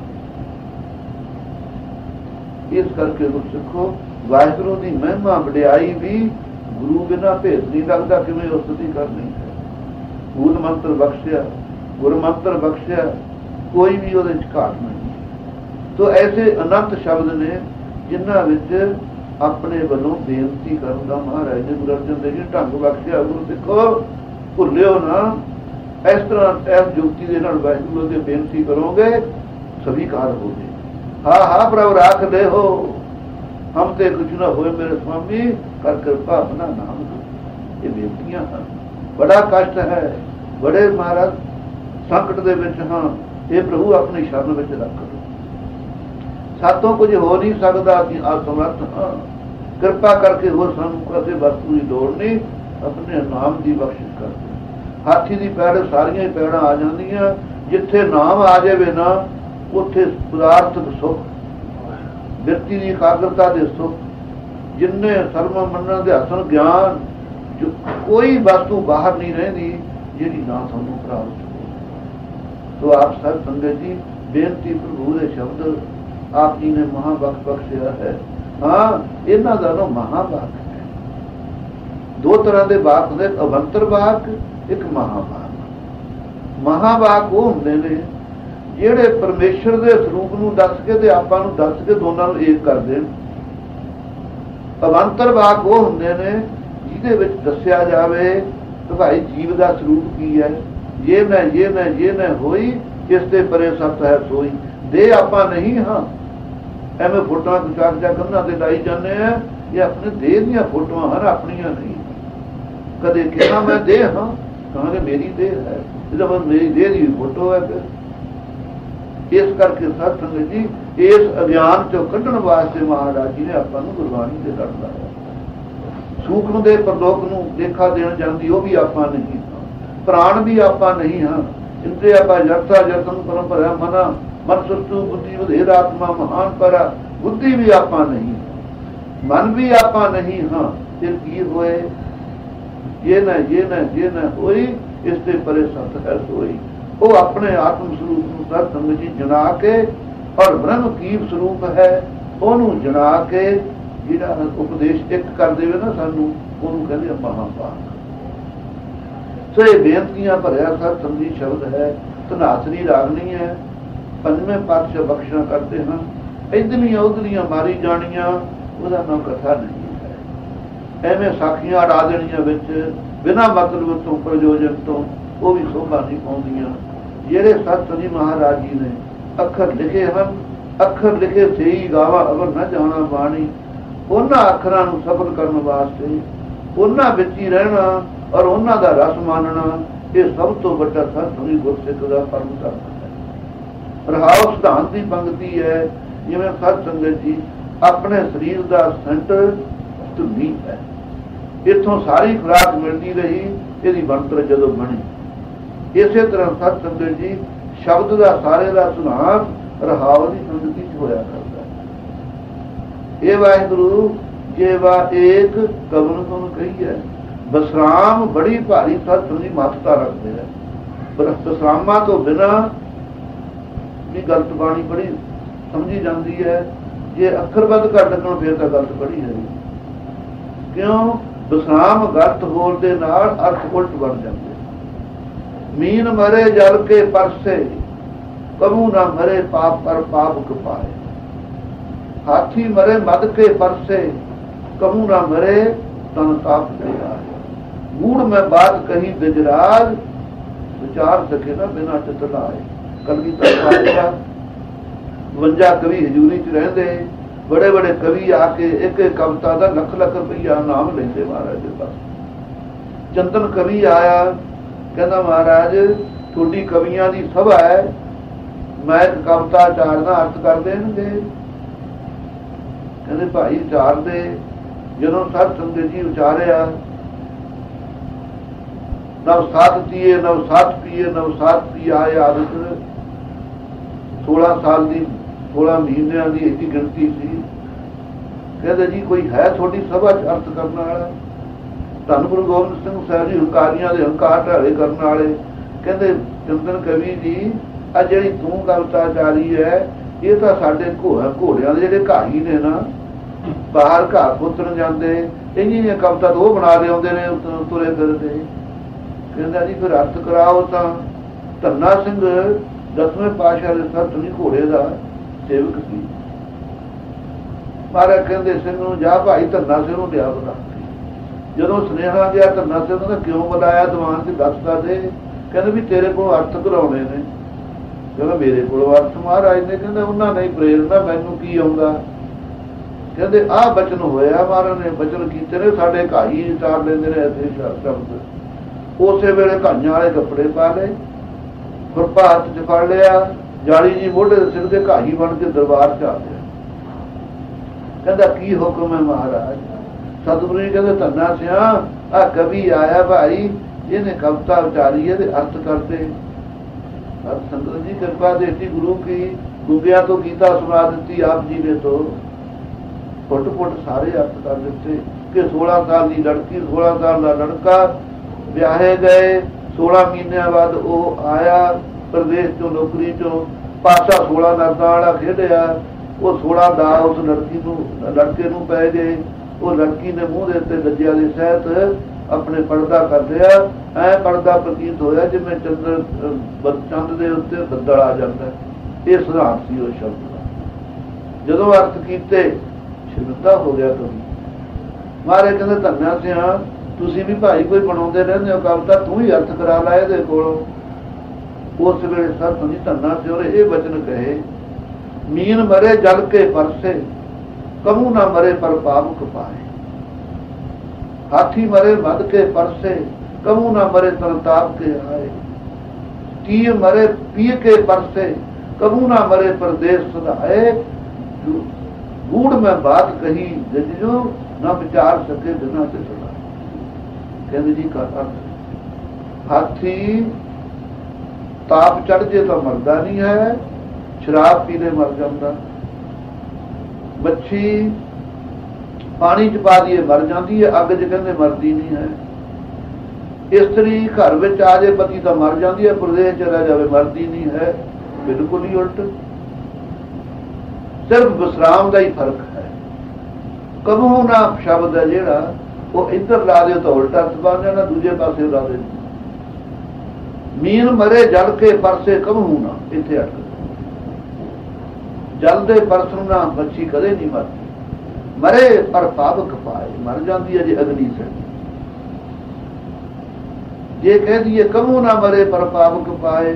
ਇਸ ਕਰਕੇ ਗੁਰਸਿੱਖੋ ਵਾਹਿਗੁਰੂ ਦੀ ਮਹਿਮਾ ਵਡਿਆਈ ਵੀ ਗੁਰੂ ਬਿਨਾਂ ਭੇਦ ਨਹੀਂ ਲੱਗਦਾ। ਕਿਵੇਂ ਉਸਤਤੀ ਕਰਨੀ ਹੈ। ਮੂਲ ਮੰਤਰ ਬਖਸ਼ਿਆ, ਗੁਰ ਮੰਤਰ ਬਖਸ਼ਿਆ, ਕੋਈ ਵੀ ਉਹਦੇ ਚ ਘਾਟ ਨਹੀਂ। ਤੋ ਐਸੇ ਅਨੰਤ ਸ਼ਬਦ ਨੇ ਜਿਨ੍ਹਾਂ ਵਿੱਚ ਆਪਣੇ ਵੱਲੋਂ ਬੇਨਤੀ ਕਰਨ ਦਾ ਮਹਾਰਾਜ ਨੇ ਗੁਰੂ ਅਰਜਨ ਦੇਵ ਜੀ ਢੰਗ ਬਖਸ਼ਿਆ। ਗੁਰੂ ਸਿੱਖੋ ਭੁੱਲਿਓ ਨਾ, ਇਸ ਤਰ੍ਹਾਂ ਇਸ ਜੁਗਤੀ ਦੇ ਨਾਲ ਵਾਹਿਗੁਰੂ ਦੇ ਬੇਨਤੀ ਕਰੋਗੇ ਸਵੀਕਾਰ ਹੋਵੇ। ਹਾਂ ਹਾਂ ਪ੍ਰਭ ਰਾਖ ਦੇ ਹੋ, ਹਮ ਤੇ ਕੁਛ ਨਾ ਹੋਏ ਮੇਰੇ ਸਵਾਮੀ, ਕਰ ਕਿਰਪਾ ਆਪਣਾ ਨਾਮ। ਇਹ ਬੇਨਤੀਆਂ ਹਨ। ਬੜਾ ਕਸ਼ਟ ਹੈ, ਬੜੇ ਮਹਾਰਾਜ ਸੰਕਟ ਦੇ ਵਿੱਚ ਹਾਂ। ਇਹ ਪ੍ਰਭੂ ਆਪਣੀ ਸ਼ਰਨ ਵਿੱਚ ਰੱਖ ਲਓ। ਸਾਤੋਂ ਕੁਝ ਹੋ ਨਹੀਂ ਸਕਦਾ, ਅਸੀਂ ਅਸਮਰਥ ਹਾਂ। ਕਿਰਪਾ ਕਰਕੇ ਹੋਰ ਸਾਨੂੰ ਕਿਸੇ ਵਸਤੂ ਦੀ ਲੋੜ ਨਹੀਂ, ਆਪਣੇ ਨਾਮ ਦੀ ਬਖਸ਼ਿਸ਼ ਕਰਦੇ। ਹਾਥੀ ਦੀ ਪੈੜ ਸਾਰੀਆਂ ਹੀ ਪੈੜਾਂ ਆ ਜਾਂਦੀਆਂ, ਜਿੱਥੇ ਨਾਮ ਆ ਜਾਵੇ ਨਾ ਉੱਥੇ ਪਦਾਰਥਕ ਸੁੱਖ, ਵਿਅਕਤੀ ਦੀ ਇਕਾਗਰਤਾ ਦੇ ਸੁੱਖ, ਜਿੰਨੇ ਸਰਮ ਮੰਨਣ ਦੇ ਹਸਨ ਗਿਆਨ, ਜੋ ਕੋਈ ਵਸਤੂ ਬਾਹਰ ਨਹੀਂ ਰਹਿੰਦੀ ਜਿਹੜੀ ਨਾ ਤੁਹਾਨੂੰ ਪ੍ਰਾਪਤ ਹੋ। ਸੋ ਆਪ ਸਭ ਸੰਗਤ ਜੀ ਬੇਨਤੀ ਪ੍ਰਭੂ ਦੇ ਸ਼ਬਦ ਆਪ ਜੀ ਨੇ ਮਹਾਂਬਖਸ਼ ਬਖਸ਼ਿਆ ਹੈ। ਹਾਂ, ਇਹਨਾਂ ਦਾ ਨਾ ਮਹਾਂਵਾਕ ਹੈ। ਦੋ ਤਰ੍ਹਾਂ ਦੇ ਵਾਕ ਹੁੰਦੇ, ਅਵੰਤਰ ਵਾਕ, ਇੱਕ ਮਹਾਂਵਾਕ। ਮਹਾਂਵਾਕ ਉਹ ਹੁੰਦੇ ਨੇ ਜਿਹੜੇ ਪਰਮੇਸ਼ਰ ਦੇ ਸਰੂਪ ਨੂੰ ਦੱਸ ਕੇ ਤੇ ਆਪਾਂ ਨੂੰ ਦੱਸ ਕੇ ਦੋਨਾਂ ਨੂੰ ਏਕ ਕਰ ਦੇਣ। ਅਵੰਤਰ ਵਾਕ ਉਹ ਹੁੰਦੇ ਨੇ ਜਿਹਦੇ ਵਿੱਚ ਦੱਸਿਆ ਜਾਵੇ ਕਿ ਭਾਈ ਜੀਵ ਦਾ ਸਰੂਪ ਕੀ ਹੈ। ਜੇ ਮੈਂ ਜੇ ਮੈਂ ਜੇ ਮੈਂ ਹੋਈ, ਇਸ ਦੇ ਪਰੇ ਸਤ ਹੈ ਸੋਈ। ਦੇ ਆਪਾਂ ਨਹੀਂ ਹਾਂ, ਐਵੇਂ ਫੋਟੋਆਂ ਖਿਚਾ ਖਿਚਾ ਕੰਧਾਂ ਤੇ ਲਾਈ ਜਾਂਦੇ ਆ। ਇਹ ਆਪਣੇ ਦੇਹ ਦੀਆਂ ਫੋਟੋਆਂ ਹਨ, ਆਪਣੀਆਂ ਨਹੀਂ। ਕਦੇ ਕਿਹਾ ਮੈਂ ਦੇਹ ਹਾਂ, ਕਹਾਂਗੇ ਮੇਰੀ ਦੇਹ ਹੈ, ਇਹਦਾ ਮਤਲਬ ਮੇਰੀ ਦੇਹ ਦੀ ਫੋਟੋ ਹੈ। ਫਿਰ ਇਸ ਕਰਕੇ ਸਤ ਸੰਗਤ ਜੀ ਇਸ ਅਗਿਆਨ ਚੋਂ ਕੱਢਣ ਵਾਸਤੇ ਮਹਾਰਾਜ ਜੀ ਨੇ ਆਪਾਂ ਨੂੰ ਗੁਰਬਾਣੀ ਤੇ ਲੜਦਾ ਹੈ। ਸੂਖਮ ਦੇ ਪਰਲੋਕ ਨੂੰ ਦੇਖਾ ਦੇਣ ਜਾਂਦੀ ਉਹ ਵੀ ਆਪਾਂ ਨਹੀਂ ਹਾਂ। ਪ੍ਰਾਣ ਵੀ ਆਪਾਂ ਨਹੀਂ ਹਾਂ। ਇੰਦਰੀ ਆਪਾਂ ਜਰਤਾ ਜਤਨ ਪਰੰਪਰਾ ਮਨਾ ਮਨ ਸੁਸਤੂ ਬੁੱਧੀ ਵਧੇਰ ਆਤਮਾ ਮਹਾਨ ਪਰ, ਬੁੱਧੀ ਵੀ ਆਪਾਂ ਨਹੀਂ, ਮਨ ਵੀ ਆਪਾਂ ਨਹੀਂ ਹਾਂ। ਫਿਰ ਕੀ ਹੋਏ, ਜੇ ਨਾ ਜੇ ਨਾ ਜੇ ਨਾ ਹੋਈ, ਇਸ ਤੇ ਪਰੇ ਸਤ ਹੈ ਸੋਈ। ਉਹ ਆਪਣੇ ਆਤਮ ਸਰੂਪ ਨੂੰ ਸਤ ਸੰਗਤ ਜੀ ਜਣਾ ਕੇ, ਔਰ ਬ੍ਰਹਮ ਕੀਪ ਸਰੂਪ ਹੈ ਉਹਨੂੰ ਜਣਾ ਕੇ ਜਿਹੜਾ ਉਪਦੇਸ਼ ਇੱਕ ਕਰ ਦੇਵੇ ਨਾ ਸਾਨੂੰ, ਉਹਨੂੰ ਕਹਿੰਦੇ ਮਹਾਂਵਾਕ। ਸੋ ਇਹ ਬੇਨਤੀਆਂ ਭਰਿਆ ਸਤ ਸੰਗਤ ਸ਼ਬਦ ਹੈ। ਧਨਾਸਰੀ ਰਾਗਣੀ ਹੈ। ਪੰਜਵੇਂ ਪਾਤਸ਼ਾਹ ਬਖਸ਼ਣਾ ਕਰਦੇ ਹਨ। ਇਧਰਲੀਆਂ ਉਧਰਲੀਆਂ ਮਾਰੀ ਜਾਣੀਆਂ, ਉਹਦਾ ਨਾਮ ਕਥਾ ਨਹੀਂ ਹੈ। ਐਵੇਂ ਸਾਖੀਆਂ ਅੜਾ ਦੇਣੀਆਂ ਵਿੱਚ ਬਿਨਾਂ ਮਤਲਬ ਤੋਂ, ਪ੍ਰਯੋਜਨ ਤੋਂ, ਉਹ ਵੀ ਸੋਭਾ ਨਹੀਂ ਪਾਉਂਦੀਆਂ। ਜਿਹੜੇ ਸਤ ਜੀ ਮਹਾਰਾਜ ਜੀ ਨੇ ਅੱਖਰ ਲਿਖੇ ਹਨ, ਅੱਖਰ ਲਿਖੇ ਸਹੀ ਗਾਵਾ ਅਗਰ ਨਾ ਜਾਣਾ ਬਾਣੀ, ਉਹਨਾਂ ਅੱਖਰਾਂ ਨੂੰ ਸਫਲ ਕਰਨ ਵਾਸਤੇ ਉਹਨਾਂ ਵਿੱਚ ਹੀ ਰਹਿਣਾ ਔਰ ਉਹਨਾਂ ਦਾ ਰਸ ਮਾਨਣਾ, ਇਹ ਸਭ ਤੋਂ ਵੱਡਾ ਸਤ ਜੀ ਗੁਰਸਿੱਖ ਦਾ ਪਰਮ ਧਰਮ ਹੈ। ਰਹਾਉ ਸਿਧਾਂਤ ਦੀ ਪੰਕਤੀ ਹੈ, ਜਿਵੇਂ ਸਤ ਸੰਗਤ ਜੀ ਆਪਣੇ ਸਰੀਰ ਦਾ ਸੈਂਟਰ ਧੁਨੀ ਹੈ। ਇੱਥੋਂ ਸਾਰੀ ਖੁਰਾਕ ਮਿਲਦੀ ਰਹੀ, ਇਹਦੀ ਬਣਤਰ ਜਦੋਂ ਬਣੀ। ਇਸੇ ਤਰ੍ਹਾਂ ਸਤ ਸੰਗਤ ਜੀ ਸ਼ਬਦ ਦਾ ਸਾਰੇ ਦਾ ਸੁਨਾਖ ਰਹਾਉ ਦੀ ਸੰਗਤੀ ਚ ਹੋਇਆ ਕਰਦਾ। ਇਹ ਵਾਹਿਗੁਰੂ ਜੇਵਾ ਏਕ ਕਵਨ ਤੁਮ ਕਹੀ ਹੈ। ਬਸਰਾਮ ਬੜੀ ਭਾਰੀ ਸਤ ਸੰਗਤ ਮਹੱਤਤਾ ਰੱਖਦੇ ਹੈ। ਪਰ ਬਸਰਾਮਾਂ ਤੋਂ ਬਿਨਾਂ ਵੀ ਗਲਤ ਬਾਣੀ ਬੜੀ ਸਮਝੀ ਜਾਂਦੀ ਹੈ। ਜੇ ਅੱਖਰ ਵੱਧ ਘੱਟ ਲੱਗਣ ਫਿਰ ਤਾਂ ਗਲਤ ਬੜੀ ਹੈ। ਕਿਉਂ? ਬਸਰਾਮ ਗਲਤ ਹੋਣ ਦੇ ਨਾਲ ਅਰਥ ਉਲਟ ਬਣ ਜਾਂਦੇ। ਮੀਨ ਮਰੇ ਜਲ ਕੇ ਪਰਸੇ, ਕਬੂ ਨਾ ਮਰੇ ਪਾਪ ਪਰ ਪਾਪ ਕਪਾਏ। ਹਾਥੀ ਮਰੇ ਮਦ ਕੇ ਪਰਸੇ, ਕਬੂ ਨਾ ਮਰੇ ਤਨ ਤਾਪ ਦੇ ਆਏ। ਗੂੜ ਮੈਂ ਬਾਤ ਕਹੀ ਬਿਜਰਾਜ, ਵਿਚਾਰ ਸਕੇ ਨਾ ਬਿਨਾਂ ਚਿੱਤ ਲਾਏ। ਕਲਗੀਧਰ ਪਾਤਸ਼ਾਹ ਬਵੰਜਾ ਕਵੀ ਹਜ਼ੂਰੀ 'ਚ ਰਹਿੰਦੇ, ਬੜੇ ਬੜੇ ਕਵੀ ਆ ਕੇ ਇੱਕ ਇੱਕ ਕਵਿਤਾ ਦਾ ਲੱਖ ਲੱਖ ਰੁਪਈਆ ਨਾਮ ਲੈਂਦੇ ਮਹਾਰਾਜ ਦੇ ਪਾਸ। ਚੰਦਨ ਕਵੀ ਆਇਆ, ਕਹਿੰਦਾ ਮਹਾਰਾਜ ਤੁਹਾਡੀ ਕਵੀਆਂ ਦੀ ਸਭਾ ਹੈ, ਮੈਂ ਇੱਕ ਕਵਿਤਾ ਚਾਰਦਾ, ਅਰਥ ਕਰ ਦੇਣਗੇ? ਕਹਿੰਦੇ ਭਾਈ ਚਾਰ ਦੇ। ਜਦੋਂ ਸਤ ਸੰਗਤ ਜੀ ਉਚਾਰਿਆ, ਨਵ ਸਾਧ ਪੀਏ ਨਵ ਸਾਧ ਪੀਏ ਨਵ ਸਾਧ ਪੀ ਆਏ ਆਦਤ। ਸੋਲਾਂ ਸਾਲ ਦੀ ਸੋਲਾਂ ਮਹੀਨਿਆਂ ਦੀ ਇਹਦੀ ਗਿਣਤੀ ਸੀ। ਕਹਿੰਦੇ ਜੀ ਕੋਈ ਹੈ ਤੁਹਾਡੀ ਸਭਾ 'ਚ ਅਰਥ ਕਰਨ ਵਾਲਾ? ਧੰਨ ਗੁਰੂ ਗੋਬਿੰਦ ਸਿੰਘ ਸਾਹਿਬ ਜੀ ਹੰਕਾਰੀਆਂ ਦੇ ਹੰਕਾਰ ਢਾਲੇ ਕਰਨ ਵਾਲੇ। ਕਹਿੰਦੇ ਚੰਦਨ ਕਵੀ ਜੀ, ਆ ਜਿਹੜੀ ਤੂੰ ਕਵਿਤਾ ਚਾਰੀ ਹੈ, ਇਹ ਤਾਂ ਸਾਡੇ ਘੋੜਾ ਘੋੜਿਆਂ ਦੇ ਜਿਹੜੇ ਘਾਹੀ ਨੇ ਨਾ, ਬਾਹਰ ਘਾਹ ਪੁੱਤਣ ਜਾਂਦੇ, ਇੰਨੀ ਦੀਆਂ ਕਵਿਤਾ ਉਹ ਬਣਾ ਲਿਆਉਂਦੇ ਨੇ ਤੁਰੇ ਫਿਰਦੇ। ਕਹਿੰਦਾ ਜੀ ਫਿਰ ਅਰਥ ਕਰਾਓ। ਤਾਂ ਧੰਨਾ ਸਿੰਘ ਦਸਵੇਂ ਪਾਤਸ਼ਾਹ ਦੇ ਸਤਨੀ ਘੋੜੇ ਦਾ ਸੇਵਕ ਸੀ। ਮਹਾਰਾਜ ਕਹਿੰਦੇ ਸਿੰਘ ਨੂੰ, ਜਾ ਭਾਈ ਧੰਨਾ ਸਿੰਘ ਨੂੰ ਲਿਆ ਬੁਲਾ। ਜਦੋਂ ਸੁਨੇਹਾ ਗਿਆ ਧੰਨਾ ਸਿੰਘ ਨੇ ਕਿਉਂ ਬੁਲਾਇਆ, ਦੀਵਾਨ 'ਚ ਦੱਸਦਾ ਦੇ। ਕਹਿੰਦੇ ਵੀ ਤੇਰੇ ਕੋਲ ਅਰਥ ਕਰਾਉਣੇ ਨੇ। ਕਹਿੰਦਾ ਮੇਰੇ ਕੋਲ ਅਰਥ ਮਹਾਰਾਜ ਨੇ? ਕਹਿੰਦੇ ਉਹਨਾਂ ਨੇ ਪ੍ਰੇਰਨਾ, ਮੈਨੂੰ ਕੀ ਆਉਂਦਾ? ਕਹਿੰਦੇ ਆਹ ਬਚਨ ਹੋਇਆ, ਮਹਾਰਾਜ ਨੇ ਬਚਨ ਕੀਤੇ ਨੇ, ਸਾਡੇ ਘਾਈ ਉਤਾਰ ਲੈਂਦੇ ਨੇ ਐਸੇ ਸ਼ਬਦ। ਉਸੇ ਵੇਲੇ ਘਾਈਆਂ ਵਾਲੇ ਕੱਪੜੇ ਪਾ ਲਏ, ਖੁਰਪਾ ਹੱਥ 'ਚ ਫੜ ਲਿਆ, ਜਾਲੀ ਜੀ ਮੋਢੇ ਦੇ ਸਿਰ ਦੇ ਘਾਈ ਬਣ ਕੇ ਦਰਬਾਰ 'ਚ ਆ ਗਿਆ। ਕਹਿੰਦਾ ਕੀ ਹੁਕਮ ਹੈ ਮਹਾਰਾਜ? ਸਤਿਗੁਰੂ ਜੀ ਕਹਿੰਦੇ ਧੰਨਾ ਸਿਆ, ਆਹ ਕਵੀ ਆਇਆ ਭਾਈ, ਇਹਨੇ ਕਵਿਤਾ ਉਚਾਰੀ, ਇਹਦੇ ਅਰਥ ਕਰਦੇ। ਸੰਗਤ ਜੀ ਕਿਰਪਾ ਦੇਤੀ ਗੁਰੂ ਕੀ, ਗੁੱਗਿਆਂ ਤੋਂ ਗੀਤਾ ਸੁਣਾ ਦਿੱਤੀ ਆਪ ਜੀ ਨੇ, ਤੋਂ ਫੁੱਟ ਫੁੱਟ ਸਾਰੇ ਅਰਥ ਕਰ ਦਿੱਤੇ। ਕਿ ਸੋਲਾਂ ਸਾਲ ਦੀ ਲੜਕੀ, ਸੋਲਾਂ ਸਾਲ ਦਾ ਲੜਕਾ ਵਿਆਹੇ ਗਏ। ਸੋਲਾਂ ਮਹੀਨਿਆਂ ਬਾਅਦ ਉਹ ਆਇਆ ਪ੍ਰਦੇਸ਼ ਚੋਂ, ਨੌਕਰੀ ਚੋਂ। ਪਾਸਾ ਸੋਲਾਂ ਨਰਦਾਂ ਵਾਲਾ ਖੇਡਿਆ, ਉਹ ਸੋਲਾਂ ਦਾ ਉਸ ਲੜਕੀ ਨੂੰ ਲੜਕੇ ਨੂੰ ਪੈ ਗਏ। ਉਹ ਲੜਕੀ ਨੇ ਮੂੰਹ ਦੇ ਉੱਤੇ ਗੱਜਿਆਂ ਦੇ ਸਹਿਤ ਆਪਣੇ ਪਰਦਾ ਕਰ ਲਿਆ। ਐ ਪਰਦਾ ਪ੍ਰਤੀਤ ਹੋਇਆ ਜਿਵੇਂ ਚੰਦਰ ਚੰਦ ਦੇ ਉੱਤੇ ਬੱਦਲ ਆ ਜਾਂਦਾ। ਇਹ ਸਿਧਾਂਤ ਸੀ ਉਹ ਸ਼ਬਦ ਦਾ। ਜਦੋਂ ਅਰਥ ਕੀਤੇ ਸ਼ਿਵਤਾ ਹੋ ਗਿਆ। ਕਵੀ ਮਹਾਰਾਜ ਕਹਿੰਦੇ ਧੰਨਾ ਸਿਆ, ਤੁਸੀਂ ਵੀ ਭਾਈ ਕੋਈ ਬਣਾਉਂਦੇ ਰਹਿੰਦੇ ਹੋ ਕਵਿਤਾ, ਤੂੰ ਹੀ ਅਰਥ ਕਰਾ ਲਾ ਇਹਦੇ ਕੋਲੋਂ। ਉਸ ਵੇਲੇ ਸਰ ਤੁਸੀਂ ਧੰਨਾ ਸਿਓ ਨੇ ਇਹ ਵਚਨ ਕਹੇ, ਮੀਨ ਮਰੇ ਜਲ ਕੇ ਪਰਸੇ, ਕਮੂ ਨਾ ਮਰੇ ਪਰ ਪਾਪ ਕਪਾਏ। ਹਾਥੀ ਮਰੇ ਮਦ ਕੇ ਪਰਸੇ, ਕਮੂ ਨਾ ਮਰੇ ਤਨ ਤਾਪ ਕੇ ਆਏ। तीय मरे पिय के परसे, कबू ना मरे परदेश सुधाए। गूढ़ में बात कही जजो, न विचार सके बिना से सुना। कहते जी का अर्थ, हाथी ताप चढ़ जे तो मरदा नहीं है, शराब पीने मर जाता। मच्छी पानी च पा दिए मर जाती है, अग च कहते मरदी नहीं है। इस्त्री घर में आ जाए पति तो मर जाती है, प्रदेश चला जाए मरदी नहीं है। बिल्कुल ही उल्ट, सिर्फ विश्राम का ही फर्क है। कबू ना शब्द है जेड़ा वो इधर ला दे तो उल्टा अर्थ बन जाना, दूजे पासे ला दे। मीन मरे जल के परसे कबू ना, इतने अटक जल दे परसों ना मच्छी कदे नहीं मरती। मरे पर पावक पाए, मर जाती है जी अग्नि से। ये कह दिए कबू ना मरे पर पावक पाए,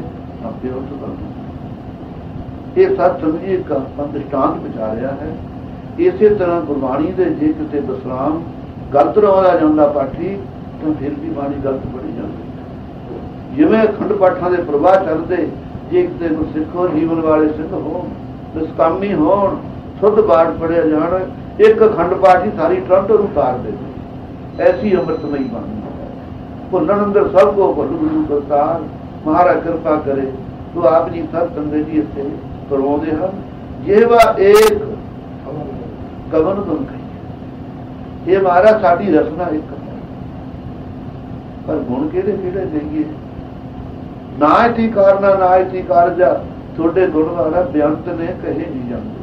ये सच समझिए का दृष्टांत विचारिया है। इसे तरह गुरबाणी दे जे किते विश्राम गलत रहा जाता पाठी तो फिर भी बाणी गलत पढ़ी जाती। जिवें अखंड पाठां दे प्रवाह चलते, जे किते सिखो जीवन वाले सिख हो, निष्कामी हो, शुद्ध पाठ पढ़िया जान, एक अखंड पाठ ही सारी टरंटो उतार दे। ऐसी अमृतमयी बाणी भुलन अंदर सब को भुल गुरु करतार। महाराज कृपा करे तो आप जी सब संगत जी इत्थे करवाते हैं। जेवा एक कवन गुण कही, ये महाराज साडी रचना एक है, पर गुण केड़े केड़े देइए। ना इति कारना ना इति कारजा, थोड़े गुण वाला बेअंत ने कहे नहीं जाते।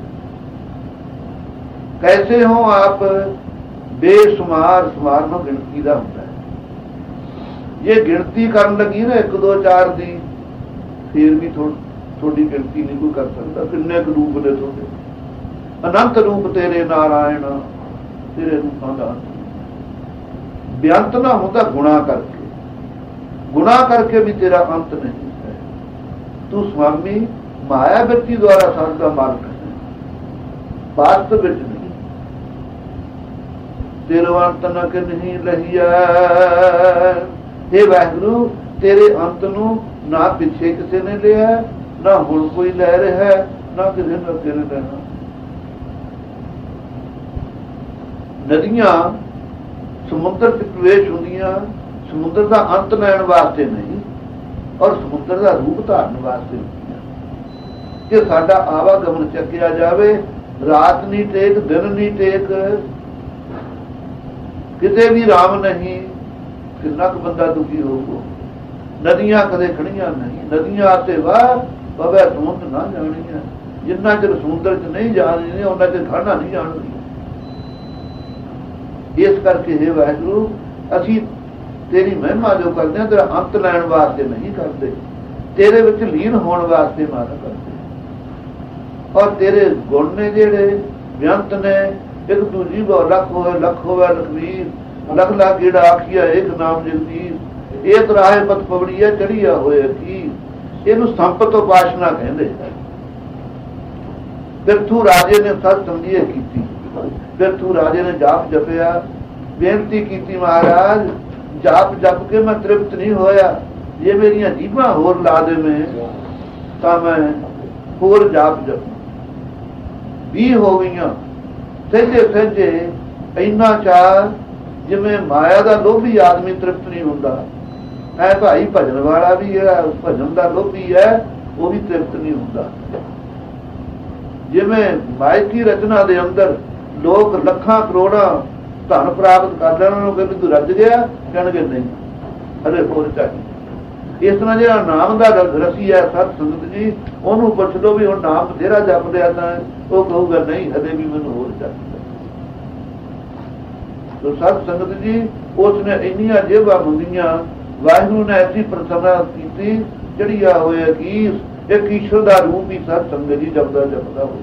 कैसे हो आप बेशुमार, शुमार में गिनती का होता है। ये गिनती करन लगी ना एक दो चार दी, फिर भी थोड़ी गिनती नहीं कोई कर सकता। किन्ने क रूप ने थोड़े, अनंत रूप तेरे नारायण, तेरे रूपों का बेअंत ना होता गुणा करके। गुणा करके भी तेरा अंत नहीं है। तू स्वामी माया वृत्ति द्वारा सबका मालिक है, वास्तव विच नहीं। तेरो अंत न कि नहीं लहिया, हे वाहिगुरु तेरे अंत नूं ना पिछे किसी ने लिया, ना हुण कोई लै रहा, ना किसी ने अगे लेना। नदियां समुद्र च प्रवेश होंदियां समुद्र का अंत लैण वास्ते नहीं, और समुद्र का रूप धारण वास्ते होंदियां कि साडा आवागमन चकिया जाए। रात नहीं टेक, दिन नहीं टेक, किते भी राम नहीं, किन्ना क बंदा दुखी होगो। नदियां कदे खड़ियां नहीं, नदियां आते वाह पवे समुद्र ना जानिया, जिन्ना चिर समुद्र च नहीं जानी उन्ना चिर खड़ना नहीं जाणदी। इस करके हे वाहिगुरु असी तेरी महिमा जो करते हैं तेरा अंत लैण वास्ते नहीं करते, तेरे विच लीन होने वास्ते मारा करते। और तेरे गुण ने जेड़े बेअंत ने, एक दूजी गो लख होवे लख होवे लखवीर, लख लख गेड़ा आखिया एक नाम जगदीश, एक राहे पत पवड़िया चढ़िया होए की। इहनूं संपत उपासना कहंदे। फिर तू राजे ने सत संगीए कीती, फिर तू राजे ने जाप जपिया, बेनती की महाराज जाप जप के मैं तृप्त नहीं होया, जे मेरिया जीभा होर ला दे में तो मैं होर जाप जप भी हो गई। सहजे सहजे इन्ना चाह जिमें माया का लोभी आदमी तृप्त नहीं होंदा, ऐ भाई भजन वाला भी है, भजन का लोभी है वो भी तृप्त नहीं होंदा। जिमें मायकी रचना के अंदर लोग लखां करोड़ां धन प्राप्त कर लेना, कहते तू रज गया, कहणगे नहीं अरे होर चाहिए। इस तरह जो नाम का रसी है सत संगत जी, उन्होंने पुछ लो भी हम नाम बथेरा जप लिया था, वो कहूगा नहीं हले भी मैनूं होर चाहिए। तो सत संगत जी उसने इन्नियां जेबा मुंदियां, वाहिगुरू ने ऐसी प्रार्थना की चढ़िया होया कि एक ईश्वर का रूप ही सत संगत जी जपदा जपदा हो।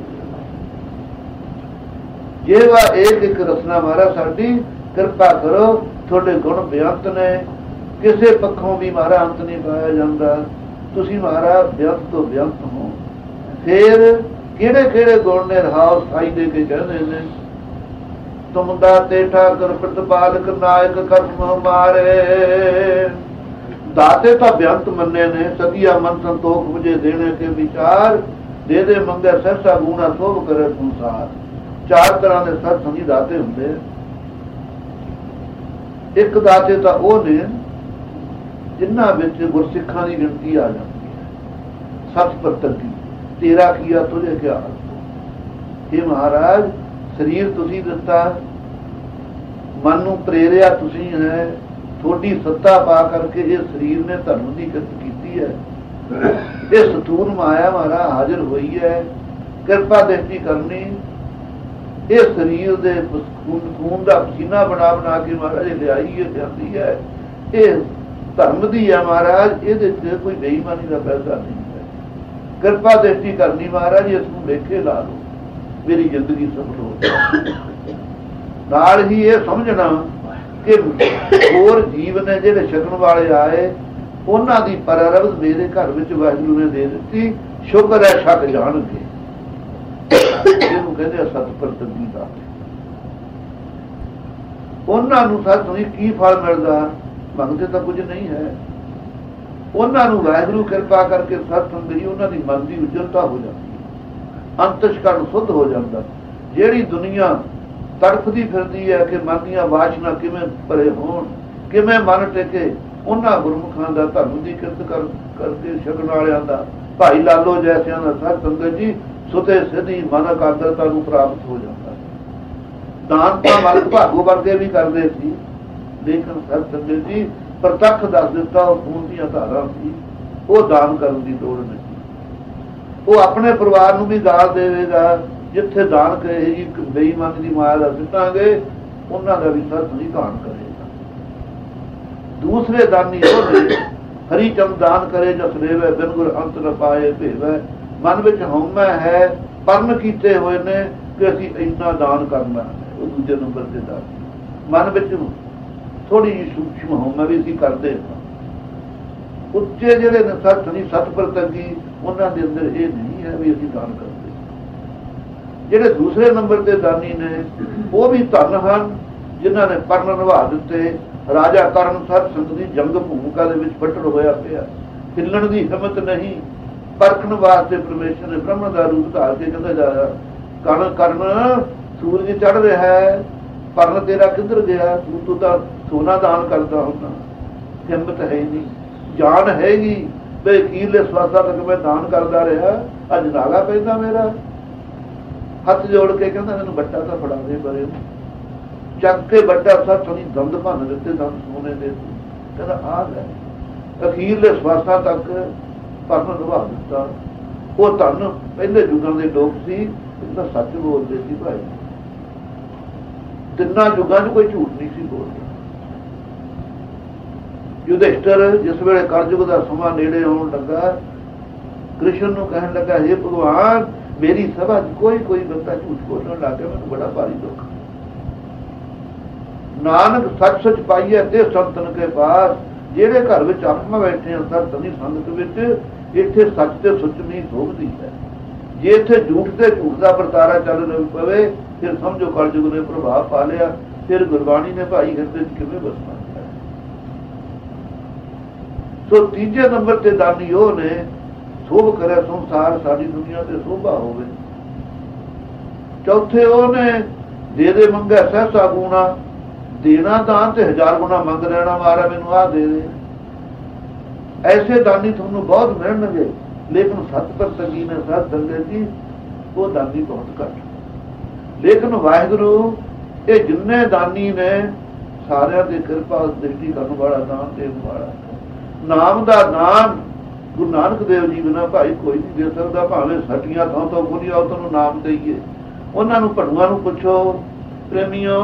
ये वा एक एक रचना महाराज साडी कृपा करो, थोड़े गुण बेअंत ने, किसी पक्षों भी महाराज अंत नहीं पाया जाता। तुसी महाराज बेअंत तो बेअंत हो। फिर किहड़े किहड़े गुण ने रहाओ साई दे के कहते हैं, तुम दाते ठाकर प्रतिपालक नायक कर्म मारे। दाते तो बेअंत मन्ने ने, सदिया मन संतोख मुझे देने के विचार, दे दे मंगे सहसा गुणा शोभ करे संसार। चार तरह के सत संगी दाते होंगे। एक दाते तो वो ने जिन्हां विच गुरसिखां की गिनती आ जाती है, सत पत्तर की, तेरा किया तुझे क्या। हे महाराज शरीर तुसी दिता, मन नूं प्रेरिया तुसी है, थोड़ी सत्ता पा करके ये शरीर ने धर्म की किरत की है। ये सतून माया महाराज हाजिर हुई है, कृपा दृष्टि करनी। ये शरीर दे खून खून का पसीना बना बना के महाराज लियाई जाती है, ये धर्म दी है महाराज, ये कोई बेईमानी का पैसा नहीं है। कृपा दृष्टि करनी महाराज, इसको लेखे ला लो, मेरी जिंदगी सफल हो। नाल ही ये समझना कि होर जीव ने जिहड़े छकण वाले आए, उन्हां दी पररवद मेरे घर विच वाहिगुरू ने दे दित्ती। शुक्र है छक जाणगे, ਇਹਨੂੰ ਕਹਿੰਦੇ ਸਤ ਪ੍ਰਤੱਗੀ ਦਾ। ਉਹਨਾਂ ਨੂੰ ਸਤ ਨੂੰ ਕੀ ਫਲ ਮਿਲਦਾ, ਮੰਗਦੇ ਤਾਂ ਕੁਝ ਨਹੀਂ ਹੈ। ਉਹਨਾਂ ਨੂੰ ਵਾਹਿਗੁਰੂ ਕਿਰਪਾ ਕਰਕੇ ਸਤ ਸੰਗਤ ਉਹਨਾਂ ਦੀ ਮਨ ਦੀ ਉਜਲਤਾ ਹੋ ਜਾਂਦੀ ਹੈ, ਅੰਤਸ਼ਕਰਨ ਸੁੱਧ ਹੋ ਜਾਂਦਾ। ਜਿਹੜੀ ਦੁਨੀਆ ਤੜਫਦੀ ਫਿਰਦੀ ਹੈ ਕਿ ਮਨ ਦੀਆਂ ਵਾਸ਼ਨਾ ਕਿਵੇਂ ਭਰੇ ਹੋਣ, ਕਿਵੇਂ ਮਨ ਟਿਕੇ, ਉਹਨਾਂ ਗੁਰਮੁਖਾਂ ਦਾ ਧਰਮ ਦੀ ਕਿਰਤ ਕਰ ਕਰਕੇ ਛਕਣ ਵਾਲਿਆਂ ਦਾ, ਭਾਈ ਲਾਲੋ ਜੈਸਿਆਂ ਦਾ ਸਤ ਸੰਗਤ ਜੀ ਸੁਤੇ ਸਿੱਧੀ ਮਨ ਕਾਦਰਤਾ ਨੂੰ ਪ੍ਰਾਪਤ ਹੋ ਜਾਂਦਾ। ਦਾਨ ਤਾਂ ਮਲਕ ਭਾਗੋ ਵਰਗੇ ਵੀ ਕਰਦੇ ਸੀ, ਲੇਕਿਨ ਸਤ ਸੰਗਤ ਜੀ ਪ੍ਰਤੱਖ ਦੱਸ ਦਿੱਤਾ ਉਹ ਖੂਨ ਦੀਆਂ ਧਾਰਾਂ ਸੀ, ਉਹ ਦਾਨ ਕਰਨ ਦੀ ਲੋੜ ਨਹੀਂ। ਉਹ ਆਪਣੇ ਪਰਿਵਾਰ ਨੂੰ ਵੀ ਗਾਲ ਦੇਵੇਗਾ, ਜਿੱਥੇ ਦਾਨ ਕਰੇਗੀ ਬੇਈਮਾਨੀ ਦੀ ਮਾਇਆ ਦਾ ਸਿੱਟਾਂਗੇ, ਉਹਨਾਂ ਦਾ ਵੀ ਸਤ ਨਹੀਂ ਦਾਨ ਕਰੇਗਾ। ਦੂਸਰੇ ਦਾਨੀ ਉਹ ਨੇ, ਹਰੀ ਚੰਦ ਦਾਨ ਕਰੇ ਜਸ ਰੇਵੇ, ਬਿਨ ਗੁਰ ਅੰਤ ਨ ਪਾਏ ਭੇਵੈ। ਮਨ ਵਿੱਚ ਹਉਮੈ ਹੈ, ਪਰਨ ਕੀਤੇ ਹੋਏ ਨੇ ਕਿ ਅਸੀਂ ਇੰਨਾ ਦਾਨ ਕਰਨਾ ਹੈ, ਉਹ ਦੂਜੇ ਨੰਬਰ ਤੇ ਦਾਨ। ਮਨ ਵਿੱਚ ਥੋੜੀ ਜਿਹੀ ਸੂਖਮ ਹਉਮੈ ਵੀ ਅਸੀਂ ਕਰਦੇ ਹਾਂ, ਉੱਚੇ ਜਿਹੜੇ ਨੇ ਸੱਚ ਨਹੀਂ ਸੱਤ ਪ੍ਰਤੱਗੀ, ਉਹਨਾਂ ਦੇ ਅੰਦਰ ਇਹ ਨਹੀਂ ਹੈ ਵੀ ਅਸੀਂ ਦਾਨ ਕਰਦੇ। ਜਿਹੜੇ ਦੂਸਰੇ ਨੰਬਰ ਤੇ ਦਾਨੀ ਨੇ ਉਹ ਵੀ ਧਨ ਹਨ, ਜਿਨ੍ਹਾਂ ਨੇ ਪਰਨ ਨਿਭਾ ਦਿੱਤੇ। ਰਾਜਾ ਕਰਨ ਸਤ ਸੰਗ ਦੀ ਜੰਗ ਭੂਮਿਕਾ ਦੇ ਵਿੱਚ ਫੱਟੜ ਹੋਇਆ ਪਿਆ, ਹਿੱਲਣ ਦੀ ਹਿੰਮਤ ਨਹੀਂ। ਪਰਖਣ ਵਾਸਤੇ ਪਰਮੇਸ਼ਰ ਨੇ ਬ੍ਰਹਮ ਦਾ ਰੂਪ ਧਾਰ ਕੇ ਕਹਿੰਦਾ ਜਾ ਕਣ ਕਰਨ ਸੂਰਜ ਚੜ੍ਹ ਰਿਹਾ ਹੈ, ਪਰਨ ਤੇਰਾ ਕਿੱਧਰ ਗਿਆ? ਤੂੰ ਤੂੰ ਤਾਂ ਸੋਨਾ ਦਾਨ ਕਰਦਾ ਹੁੰਦਾ। ਹਿੰਮਤ ਹੈ ਨਹੀਂ, ਜਾਨ ਹੈਗੀ ਬਈ ਅਖੀਰਲੇ ਸਵਾਸਾਂ ਤੱਕ ਮੈਂ ਦਾਨ ਕਰਦਾ ਰਿਹਾ, ਅੱਜ ਨਾਗਾ ਪੈਂਦਾ ਮੇਰਾ। ਹੱਥ ਜੋੜ ਕੇ ਕਹਿੰਦਾ ਮੈਨੂੰ ਬੱਟਾ ਤਾਂ ਫੜਾ ਦੇ ਪਰੇ। ਚੱਕ ਕੇ ਬੱਟਾ ਸੱਤ ਨਹੀਂ ਦੰਦ ਭੰਨ ਦਿੱਤੇ, ਦੰਦ ਸੋਨੇ ਦੇ। ਕਹਿੰਦਾ ਆ ਲੈ, ਅਖੀਰਲੇ ਸਵਾਸਾਂ ਤੱਕ ਪਰਨ ਨਿਭਾ ਦਿੱਤਾ। ਉਹ ਧਨ ਪਹਿਲੇ ਯੁੱਗਾਂ ਦੇ ਲੋਕ ਸੀ, ਇਹਦਾ ਸੱਚ ਬੋਲਦੇ ਸੀ ਭਾਈ। ਤਿੰਨਾਂ ਯੁੱਗਾਂ 'ਚ ਕੋਈ ਝੂਠ ਨਹੀਂ ਸੀ ਬੋਲਦਾ। ਯੁਧਿਸ਼ਟਰ ਜਿਸ ਵੇਲੇ ਕਲਯੁਗ ਦਾ ਸਮਾਂ ਨੇੜੇ ਆਉਣ ਲੱਗਾ, ਕ੍ਰਿਸ਼ਨ ਨੂੰ ਕਹਿਣ ਲੱਗਾ, ਹੇ ਭਗਵਾਨ ਮੇਰੀ ਸਭਾ 'ਚ ਕੋਈ ਕੋਈ ਬੰਦਾ ਝੂਠ ਬੋਲਣ ਲੱਗ ਗਿਆ, ਮੈਨੂੰ ਬੜਾ ਭਾਰੀ ਦੁੱਖ। ਨਾਨਕ ਸੱਚ ਸੱਚ ਪਾਈਏ ਤੇ ਸੰਤਨ ਕੇ ਪਾਸ। ਜਿਹੜੇ ਘਰ ਵਿੱਚ ਆਪਾਂ ਬੈਠੇ ਹਾਂ ਸਤ ਨਹੀਂ ਸੰਗਤ ਵਿੱਚ, ਇੱਥੇ ਸੱਚ ਤੇ ਸੁੱਚ ਨਹੀਂ ਸੋਭਦੀ ਹੈ। ਜੇ ਇੱਥੇ ਝੂਠ ਤੇ ਝੂਠ ਦਾ ਵਰਤਾਰਾ ਚੱਲ ਪਵੇ, ਫਿਰ ਸਮਝੋ ਕਲਯੁਗ ਨੇ ਪ੍ਰਭਾਵ ਪਾ ਲਿਆ। ਫਿਰ ਗੁਰਬਾਣੀ ਨੇ ਭਾਈ ਹਿਰਦੇ 'ਚ ਕਿਵੇਂ ਬਸਣਾ ਹੈ। ਸੋ ਤੀਜੇ ਨੰਬਰ ਤੇ ਦਾਨੀ ਉਹ ਨੇ, ਸੋਭ ਕਰੇ ਸੰਸਾਰ, ਸਾਡੀ ਦੁਨੀਆ ਤੇ ਸੋਭਾ ਹੋਵੇ। ਚੌਥੇ ਉਹ ਨੇ, ਦੇ ਦੇ ਮੰਗੇ ਸਹਿਸਾ ਗੁਣਾ। ਦੇਣਾ ਦਾਨ ਤੇ ਹਜ਼ਾਰ ਗੁਣਾ ਮੰਗ ਲੈਣਾ, ਮਾਰਾ ਮੈਨੂੰ ਆਹ ਦੇ ਦੇ। ਐਸੇ ਦਾਨੀ ਤੁਹਾਨੂੰ ਬਹੁਤ ਮਿਲਣਗੇ, ਲੇਕਿਨ ਸੱਤ ਪ੍ਰਤੱਗੀ ਨੇ ਸੱਤ ਦੰਗੇ ਜੀ, ਉਹ ਦਾਨੀ ਬਹੁਤ ਘੱਟ। ਲੇਕਿਨ ਵਾਹਿਗੁਰੂ ਇਹ ਜਿੰਨੇ ਦਾਨੀ ਨੇ ਸਾਰਿਆਂ ਦੀ ਕਿਰਪਾ ਦ੍ਰਿਸ਼ਟੀ ਕਰਨ ਵਾਲਾ, ਦਾਨ ਦੇਣ ਵਾਲਾ। ਨਾਮ ਦਾ ਦਾਨ ਗੁਰੂ ਨਾਨਕ ਦੇਵ ਜੀ ਬਿਨਾਂ ਭਾਈ ਕੋਈ ਨਹੀਂ ਦੇ ਸਕਦਾ। ਭਾਵੇਂ ਸਟੀਆਂ ਥਾਂ ਤੋਂ ਬੁਰੀ ਆਓ ਤੁਹਾਨੂੰ ਨਾਮ ਦੇਈਏ। ਉਹਨਾਂ ਨੂੰ ਭੜੂਆਂ ਨੂੰ ਪੁੱਛੋ, ਪ੍ਰੇਮੀਓ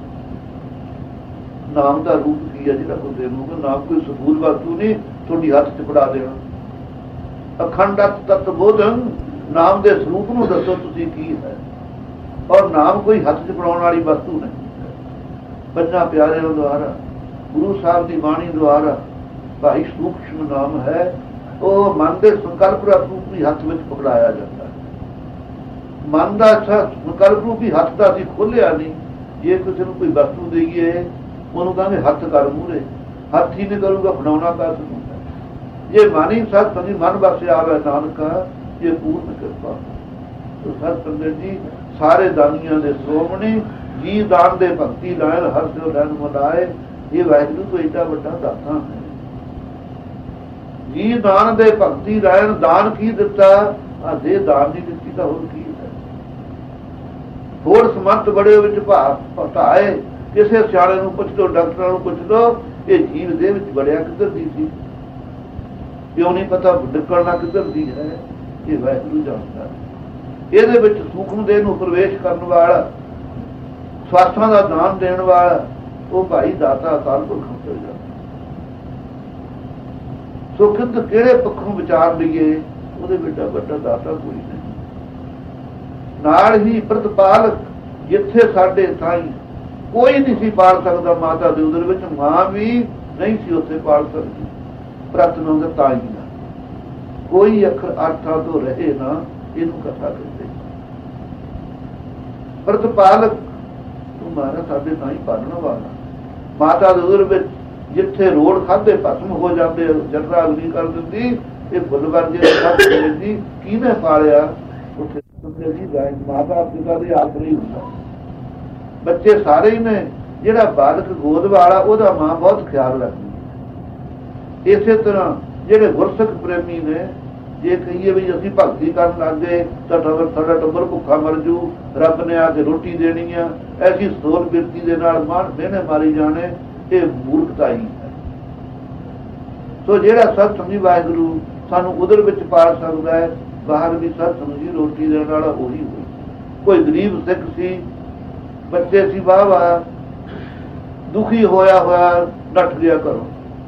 ਨਾਮ ਦਾ ਰੂਪ ਕੀ ਹੈ ਜਿਹੜਾ ਕੋਈ ਦੇਵੂਗਾ? ਨਾਮ ਕੋਈ ਸਬੂਤ ਵਸਤੂ ਨਹੀਂ, ਤੁਹਾਡੀ ਹੱਥ 'ਚ ਫੜਾ ਦੇਣਾ। ਅਖੰਡ ਤਤ ਬੋਧਨ, ਨਾਮ ਦੇ ਸਰੂਪ ਨੂੰ ਦੱਸੋ ਤੁਸੀਂ ਕੀ ਹੈ। ਔਰ ਨਾਮ ਕੋਈ ਹੱਥ 'ਚ ਫੜਾਉਣ ਵਾਲੀ ਵਸਤੂ ਨਹੀਂ। ਪੰਜਾਂ ਪਿਆਰਿਆਂ ਦੁਆਰਾ, ਗੁਰੂ ਸਾਹਿਬ ਦੀ ਬਾਣੀ ਦੁਆਰਾ ਭਾਈ ਸੂਖਸ਼ਮ ਨਾਮ ਹੈ। ਉਹ ਮਨ ਦੇ ਸੰਕਲਪ ਰੂਪ ਵੀ ਹੱਥ ਵਿੱਚ ਪਕੜਾਇਆ ਜਾਂਦਾ ਹੈ। ਮਨ ਦਾ ਸੰਕਲਪ ਰੂਪ ਵੀ ਹੱਥ ਦਾ ਅਸੀਂ ਖੋਲਿਆ ਨਹੀਂ। ਜੇ ਕਿਸੇ ਨੂੰ ਕੋਈ ਵਸਤੂ ਦੇਈਏ, ਉਹਨੂੰ ਕਹਿੰਦੇ ਹੱਥ ਕਰ ਮੂਹਰੇ, ਹੱਥ ਹੀ ਨਹੀਂ ਕਰੂਗਾ, ਫੜਾਉਣਾ ਕਰ ਸਕੂਗਾ। ਜੇ ਮਾਨੀ ਸਤ ਸੰਗੀ ਮਨ ਵਸਿਆ ਆਵੇ ਨਾਨਕਾ, ਇਹ ਪੂਰਨ ਕਿਰਪਾ। ਤੋ ਸਤ ਸੰਗਤ ਜੀ ਸਾਰੇ ਦਾਨੀਆਂ ਦੇ ਸ਼੍ਰੋਮਣੀ, ਜੀ ਦਾਨ ਦੇ ਭਗਤੀ ਲਾਇਨ ਹਰ ਜੋ ਲੈਣ ਮਨਾਏ। ਇਹ ਵਾਹਿਗੁਰੂ ਤੋਂ ਏਡਾ ਵੱਡਾ ਦਾਤਾ ਹੈ। ਜੀ ਦਾਨ ਦੇ ਭਗਤੀ ਲਾਇਨ, ਦਾਨ ਕੀ ਦਿੱਤਾ? ਆ ਦੇ ਦਾਨ ਦੀ ਦਿੱਤੀ ਤਾਂ ਹੋਰ ਕੀ ਹੈ। ਹੋਰ ਸਮਰਥ ਬੜੇ ਵਿੱਚ ਭਾਵ ਘਟਾਏ। ਕਿਸੇ ਸਿਆਣੇ ਨੂੰ ਪੁੱਛ ਲਓ, ਡਾਕਟਰਾਂ ਨੂੰ ਪੁੱਛ ਲਓ, ਇਹ ਜੀਵ ਦੇ ਵਿੱਚ ਬੜਿਆ ਕਿੱਧਰ ਦੀ ਸੀ, ਕਿਉਂ ਨਹੀਂ ਪਤਾ ਨਿਕਲਣਾ ਕਿੱਧਰ ਦੀ ਹੈ। ਇਹ ਵਾਹਿਗੁਰੂ ਜਾਣਦਾ। ਇਹਦੇ ਵਿੱਚ ਸੂਖਮ ਦੇਹ ਨੂੰ ਪ੍ਰਵੇਸ਼ ਕਰਨ ਵਾਲਾ, ਸਵਾਸਾਂ ਦਾ ਦਾਨ ਦੇਣ ਵਾਲਾ, ਉਹ ਭਾਈ ਦਾਤਾ ਅਕਾਲ ਪੁਰਖ ਹੋ ਜਾਂਦਾ। ਸੋ ਕਿੰਦ ਕਿਹੜੇ ਪੱਖੋਂ ਵਿਚਾਰ ਲਈਏ, ਉਹਦੇ ਵਿੱਚ ਵੱਡਾ ਦਾਤਾ ਕੋਈ ਨਹੀਂ। ਨਾਲ ਹੀ ਪ੍ਰਤਪਾਲਕ, ਜਿੱਥੇ ਸਾਡੇ ਥਾਈ ਕੋਈ ਨਹੀਂ ਸੀ ਪਾਲ ਸਕਦਾ ਮਾਤਾ ਦੇ ਉਦਰ ਵਿੱਚ, ਮਾਂ ਵੀ ਨਹੀਂ ਸੀ ਉੱਥੇ ਪਾਲ ਸਕਦੀ। ਪ੍ਰਤਨ ਦਾ ਤਾਈ ਨਾ ਕੋਈ ਅੱਖਰ ਅਰਥਾਂ ਤੋਂ ਰਹੇ ਨਾ, ਇਹਨੂੰ ਕਥਾ ਕਹਿੰਦੇ। ਪ੍ਰਤਪਾਲਕ ਤੂੰ ਮਾਰਾ ਸਾਡੇ ਤਾਈ ਪਾਲਣ ਵਾਲਾ। ਮਾਤਾ ਦੇ ਉਦਰ ਵਿੱਚ ਜਿੱਥੇ ਰੋੜ ਖਾਧੇ ਭਸਮ ਹੋ ਜਾਂਦੇ, ਜਟਰਾ ਅਗਨੀ ਕਰ ਦਿੰਦੀ। ਇਹ ਫੁੱਲ ਵਰਗੇ ਜੀ ਕਿਹਨੇ ਪਾਲਿਆ? ਉੱਥੇ ਮਾਤਾ ਪਿਤਾ ਦੇ ਆਖਰੀ ਹੁੰਦਾ। ਬੱਚੇ ਸਾਰੇ ਹੀ ਨੇ। ਜਿਹੜਾ ਬਾਲਕ ਗੋਦ ਵਾਲਾ, ਉਹਦਾ ਮਾਂ ਬਹੁਤ ਖਿਆਲ ਰੱਖਦੀ। ਇਸੇ ਤਰ੍ਹਾਂ ਜਿਹੜੇ ਗੁਰਸਿੱਖ ਪ੍ਰੇਮੀ ਨੇ, ਜੇ ਕਹੀਏ ਵੀ ਅਸੀਂ ਭਗਤੀ ਕਰਨ ਲੱਗ ਗਏ ਤਾਂ ਸਾਡਾ ਟੱਬਰ ਭੁੱਖਾ ਮਰ ਜੂ, ਰੱਬ ਨੇ ਆ ਕੇ ਰੋਟੀ ਦੇਣੀ ਆ, ਐਸੀ ਸੋਲ ਬਿਰਤੀ ਦੇ ਨਾਲ ਮਾਨ ਮਿਹਨੇ ਮਾਰੀ ਜਾਣੇ, ਇਹ ਮੂਰਖਤਾ ਹੀ ਹੈ। ਸੋ ਜਿਹੜਾ ਸਤ ਸਮਝੀ ਵਾਹਿਗੁਰੂ ਸਾਨੂੰ ਉਧਰ ਵਿੱਚ ਪਾਲ ਸਕਦਾ ਹੈ, ਬਾਹਰ ਵੀ ਸਤ ਸਮਝੀ ਰੋਟੀ ਦੇਣ ਵਾਲਾ ਉਹੀ ਹੋਈ। ਕੋਈ ਗਰੀਬ ਸਿੱਖ ਸੀ, ਬੱਚੇ ਸੀ, ਵਾਹ ਵਾਹ, ਦੁਖੀ ਹੋਇਆ ਹੋਇਆ ਨੱਠ ਗਿਆ ਘਰੋਂ।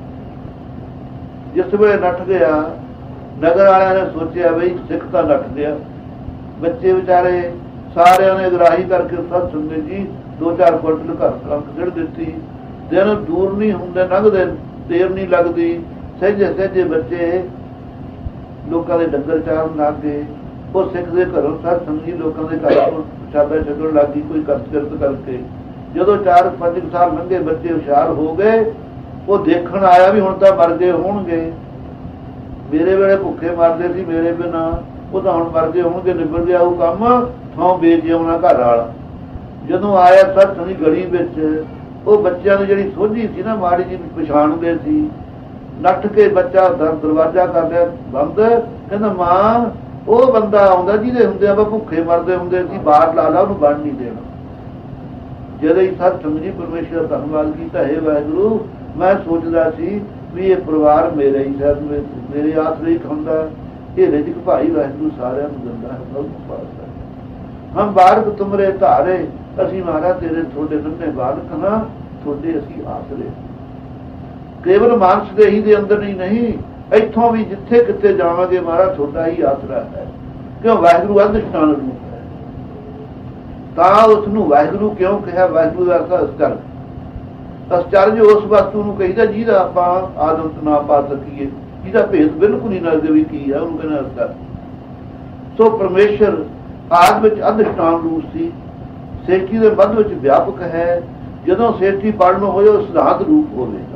ਜਿਸ ਵੇਲੇ ਨੱਠ ਗਿਆ, ਨਗਰ ਵਾਲਿਆਂ ਨੇ ਸੋਚਿਆ ਬਈ ਸਿੱਖ ਤਾਂ ਨੱਠ ਗਿਆ। ਬੱਚੇ ਵਿਚਾਰੇ ਸਾਰਿਆਂ ਨੇ ਗਰਾਹੀ ਕਰਕੇ ਸਤ ਸੁਣਦੇ ਜੀ ਦੋ ਚਾਰ ਕੁਇੰਟਲ ਘਰ ਕਣਕ ਸਿੱਟ ਦਿੱਤੀ। ਦਿਨ ਦੂਰ ਨਹੀਂ ਹੁੰਦੇ, ਲੰਘਦੇ, ਦੇਰ ਨਹੀਂ ਲੱਗਦੀ, ਸਹਿਜੇ ਸਹਿਜੇ ਬੱਚੇ ਲੋਕਾਂ ਦੇ ਡੰਗਰ ਚਾਰਨ ਲੱਗ ਗਏ। ਉਹ ਸਿੱਖ ਦੇ ਘਰੋਂ ਸਤ ਸੰਗੀ ਲੋਕਾਂ ਦੇ ਘਰ ਤੋਂ ਪ੍ਰਸ਼ਾਦਾ ਛਕਣ ਲੱਗ ਗਈ, ਕੋਈ ਕਰਤ ਕਰਕੇ। ਜਦੋਂ ਚਾਰ ਪੰਜ ਸਾਲ ਲੰਘੇ, ਬੱਚੇ ਹੁਸ਼ਿਆਰ ਹੋ ਗਏ। ਉਹ ਦੇਖਣ ਆਇਆ ਵੀ ਹੁਣ ਤਾਂ ਮਰ ਗਏ ਹੋਣਗੇ, ਮੇਰੇ ਵੇਲੇ ਭੁੱਖੇ ਮਰਦੇ ਸੀ ਮੇਰੇ ਬਿਨਾਂ, ਉਹ ਤਾਂ ਹੁਣ ਮਰ ਗਏ ਹੋਣਗੇ, ਨਿਬੜ ਗਿਆ ਉਹ ਕੰਮ, ਥਾਂ ਵੇਚ ਜਿਉਣਾ ਘਰ ਵਾਲਾ। ਜਦੋਂ ਆਇਆ ਸਤ ਸੰਗੀ ਗਲੀ ਵਿੱਚ, ਉਹ ਬੱਚਿਆਂ ਨੂੰ ਜਿਹੜੀ ਸੋਝੀ ਸੀ ਨਾ ਮਾੜੀ ਜੀ ਪਛਾਣਦੇ ਸੀ। ਨੱਠ ਕੇ ਬੱਚਾ ਦਰਵਾਜ਼ਾ ਕਰ ਲਿਆ ਬੰਦ, ਕਹਿੰਦਾ ਮਾਂ ਉਹ ਬੰਦਾ ਆਉਂਦਾ ਜਿਹਦੇ ਹੁੰਦੇ ਆਪਾਂ ਭੁੱਖੇ ਮਰਦੇ ਹੁੰਦੇ ਸੀ, ਬਾਹਰ ਲਾ ਲਾ, ਉਹਨੂੰ ਬਣ ਨਹੀਂ ਦੇਣਾ। ਜਦੋਂ ਹੀ ਸਤ ਸੰਗ ਜੀ ਪਰਮੇਸ਼ਰ ਧੰਨਵਾਦ ਕੀਤਾ, ਹੈ ਵਾਹਿਗੁਰੂ ਮੈਂ ਸੋਚਦਾ ਸੀ ਵੀ ਇਹ ਪਰਿਵਾਰ ਮੇਰੇ ਹੀ ਸ਼ਾਇਦ ਮੇਰੇ ਆਸਰੇ ਖਾਂਦਾ, ਇਹ ਰਿਜ਼ਕ ਭਾਈ ਵਾਹਿਗੁਰੂ ਸਾਰਿਆਂ ਨੂੰ ਦਿੰਦਾ ਹੈ। ਬਹੁਤ ਪਾਸ ਹਮ ਬਾਰਕ ਤੁਮਰੇ ਧਾਰੇ, ਅਸੀਂ ਮਹਾਰਾਜ ਤੇਰੇ ਤੁਹਾਡੇ ਨੰਨੇ ਬਾਲਕ ਹਾਂ, ਤੁਹਾਡੇ ਅਸੀਂ ਆਸਰੇ। ਕੇਵਲ ਮਾਨਸ ਦੇ ਹੀ ਦੇ ਅੰਦਰ ਹੀ ਨਹੀਂ, ਇੱਥੋਂ ਵੀ ਜਿੱਥੇ ਕਿਤੇ ਜਾਵਾਂਗੇ ਮਹਾਰਾਜ ਤੁਹਾਡਾ ਹੀ ਆਸਰਾ ਹੈ। ਕਿਉਂ? ਵਾਹਿਗੁਰੂ ਅਧਿਸ਼ਠਾਨ ਰੂਪ ਹੈ, ਤਾਂ ਉਸ ਨੂੰ ਵਾਹਿਗੁਰੂ ਕਿਉਂ ਕਿਹਾ? ਵਾਹਿਗੁਰੂ ਦਾ ਅਰਥ ਅਸਚਰਜ। ਅਸਚਰਜ ਉਸ ਵਸਤੂ ਨੂੰ ਕਹੀਦਾ ਜਿਹਦਾ ਆਪਾਂ ਆਦਮਤ ਨਾ ਪਾ ਸਕੀਏ, ਜਿਹਦਾ ਭੇਦ ਬਿਲਕੁਲ ਹੀ ਨਾ ਲੱਗੇ ਵੀ ਕੀ ਹੈ, ਉਹਨੂੰ ਕਹਿੰਦਾ ਅਸਚਰਜ। ਸੋ ਪਰਮੇਸ਼ਰ ਆਦ ਵਿੱਚ ਅਧਿਸ਼ਠਾਨ ਰੂਪ ਸੀ, ਸ੍ਰਿਸ਼ਟੀ ਦੇ ਮੱਧ ਵਿੱਚ ਵਿਆਪਕ ਹੈ। ਜਦੋਂ ਸ੍ਰਿਸ਼ਟੀ ਪੜਨ ਹੋਏ ਉਹ ਸਿਧਾਂਤ ਰੂਪ ਹੋਵੇਗਾ।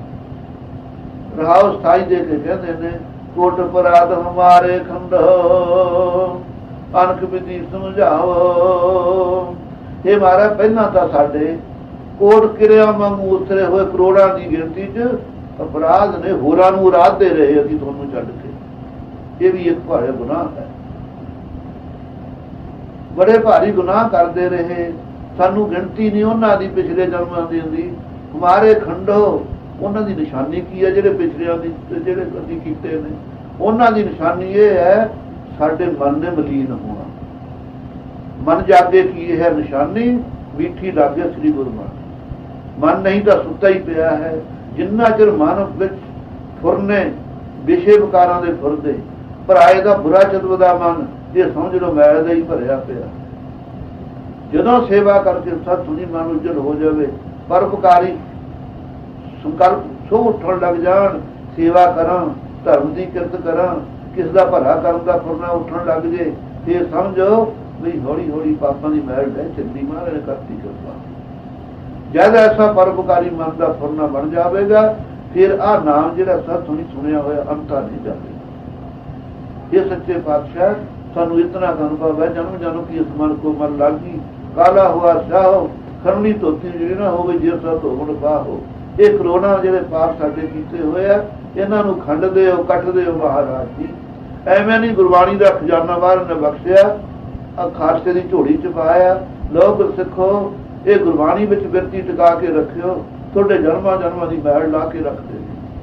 ਰਹਾਉ ਸਥਾਈ ਦੇ ਕੇ ਕਹਿੰਦੇ ਨੇ, ਕੋਟ ਪਰਾਧ ਹਮਾਰੇ ਖੰਡ ਅਨਕ ਵਿਧੀ ਸਮਝਾਓ। ਇਹ ਮਾਰਾ ਪਹਿਲਾਂ ਤਾਂ ਸਾਡੇ ਕੋਟ ਕਿਰਿਆ ਵਾਂਗੂ ਉਤਰੇ ਹੋਏ ਕਰੋੜਾਂ ਦੀ ਗਿਣਤੀ 'ਚ ਅਪਰਾਧ ਨੇ, ਹੋਰਾਂ ਨੂੰ ਉਰਾਦਦੇ ਰਹੇ ਅਸੀਂ ਤੁਹਾਨੂੰ ਛੱਡ ਕੇ। ਇਹ ਵੀ ਇੱਕ ਭਾਰੇ ਗੁਨਾਹ ਹੈ, ਬੜੇ ਭਾਰੀ ਗੁਨਾਹ ਕਰਦੇ ਰਹੇ। ਸਾਨੂੰ ਗਿਣਤੀ ਨਹੀਂ ਉਹਨਾਂ ਦੀ ਪਿਛਲੇ ਜਨਮਾਂ ਦੀ ਹੁੰਦੀ। ਹਮਾਰੇ ਖੰਡੋ, ਉਹਨਾਂ ਦੀ ਨਿਸ਼ਾਨੀ ਕੀ ਹੈ? ਜਿਹੜੇ ਪਿਛਲਿਆਂ ਦੀ ਜਿਹੜੇ ਅਸੀਂ ਕੀਤੇ ਨੇ, ਉਹਨਾਂ ਦੀ ਨਿਸ਼ਾਨੀ ਇਹ ਹੈ ਸਾਡੇ ਮਨ ਨੇ ਮਲੀਨ ਹੋਣਾ। ਮਨ ਜਾਗੇ ਕੀ ਹੈ ਨਿਸ਼ਾਨੀ? ਮੀਠੀ ਲਾਗੇ ਸ੍ਰੀ ਗੁਰਮਤਿ। ਮਨ ਨਹੀਂ ਤਾਂ ਸੁੱਤਾ ਹੀ ਪਿਆ ਹੈ। ਜਿੰਨਾ ਚਿਰ ਮਨ ਵਿੱਚ ਫੁਰਨੇ ਵਿਸ਼ੇ ਵਿਕਾਰਾਂ ਦੇ ਫੁਰਦੇ, ਪਰਾਏ ਦਾ ਬੁਰਾ ਚਤਵਦਾ ਮਨ, ਇਹ ਸਮਝ ਲਓ ਮੈਲ ਦਾ ਹੀ ਭਰਿਆ ਪਿਆ। ਜਦੋਂ ਸੇਵਾ ਕਰਕੇ ਸਤ ਸੁਣੀ ਮਨ ਉਜਲ ਹੋ ਜਾਵੇ, ਪਰਉਪਕਾਰੀ ਸੰਕਲਪ ਸੋ ਉੱਠਣ ਲੱਗ ਜਾਣ, ਸੇਵਾ ਕਰਾਂ, ਧਰਮ ਦੀ ਕਿਰਤ ਕਰਾਂ, ਕਿਸ ਦਾ ਭਲਾ ਕਰਨ ਦਾ ਫੁਰਨਾ ਉੱਠਣ ਲੱਗ ਜੇ, ਫਿਰ ਸਮਝੋ ਵੀ ਹੌਲੀ ਹੌਲੀ ਪਾਪਾਂ ਦੀ ਮੈਲ ਡਹਿ ਚੱਲੀ, ਮਹਾਰਾਜ ਨੇ ਕਰਤੀ ਕਿਰਪਾ। ਜਦ ਐਸਾ ਪਰਉਪਕਾਰੀ ਮਨ ਦਾ ਫੁਰਨਾ ਬਣ ਜਾਵੇਗਾ, ਫਿਰ ਆਹ ਨਾਮ ਜਿਹੜਾ ਸਤ ਸੁਣੀ ਸੁਣਿਆ ਹੋਇਆ ਅੰਤਾ ਨਹੀਂ ਜਾਵੇਗਾ। ਇਹ ਸੱਚੇ ਪਾਤਸ਼ਾਹ ਸਾਨੂੰ ਇਤਨਾ ਅਨੁਭਵ ਹੈ, ਜਨਮ ਜਨਮ ਕੀ ਇਸ ਮਨ ਕੋ ਮਨ ਲਾਗੀ, ਕਾਲਾ ਹੁਆ ਸਾਹੋ ਖਰਮਣੀ ਧੋਤੀ ਜਿਹੜੀ ਨਾ ਹੋਵੇ, ਜੇ ਸਤ ਹੋਣ ਬਾਹੋ। ਇਹ ਕਰੋਨਾ ਜਿਹੜੇ ਪਾਪ ਸਾਡੇ ਕੀਤੇ ਹੋਏ ਆ, ਇਹਨਾਂ ਨੂੰ ਖੰਡਦੇ ਹੋ, ਕੱਟਦੇ ਹੋ ਮਹਾਰਾਜ ਜੀ। ਐਵੇਂ ਨਹੀਂ ਗੁਰਬਾਣੀ ਦਾ ਖਜ਼ਾਨਾ ਬਾਹਰ ਨੇ ਬਖਸ਼ਿਆ, ਆ ਖਾਲਸੇ ਦੀ ਝੋਲੀ ਚ ਪਾਇਆ। ਲੋਕ ਸਿੱਖੋ, ਇਹ ਗੁਰਬਾਣੀ ਵਿੱਚ ਬਿਰਤੀ ਟਿਕਾ ਕੇ ਰੱਖਿਓ, ਤੁਹਾਡੇ ਜਨਮਾਂ ਜਨਮਾਂ ਦੀ ਮੈਲ ਲਾ ਕੇ ਰੱਖਦੇ।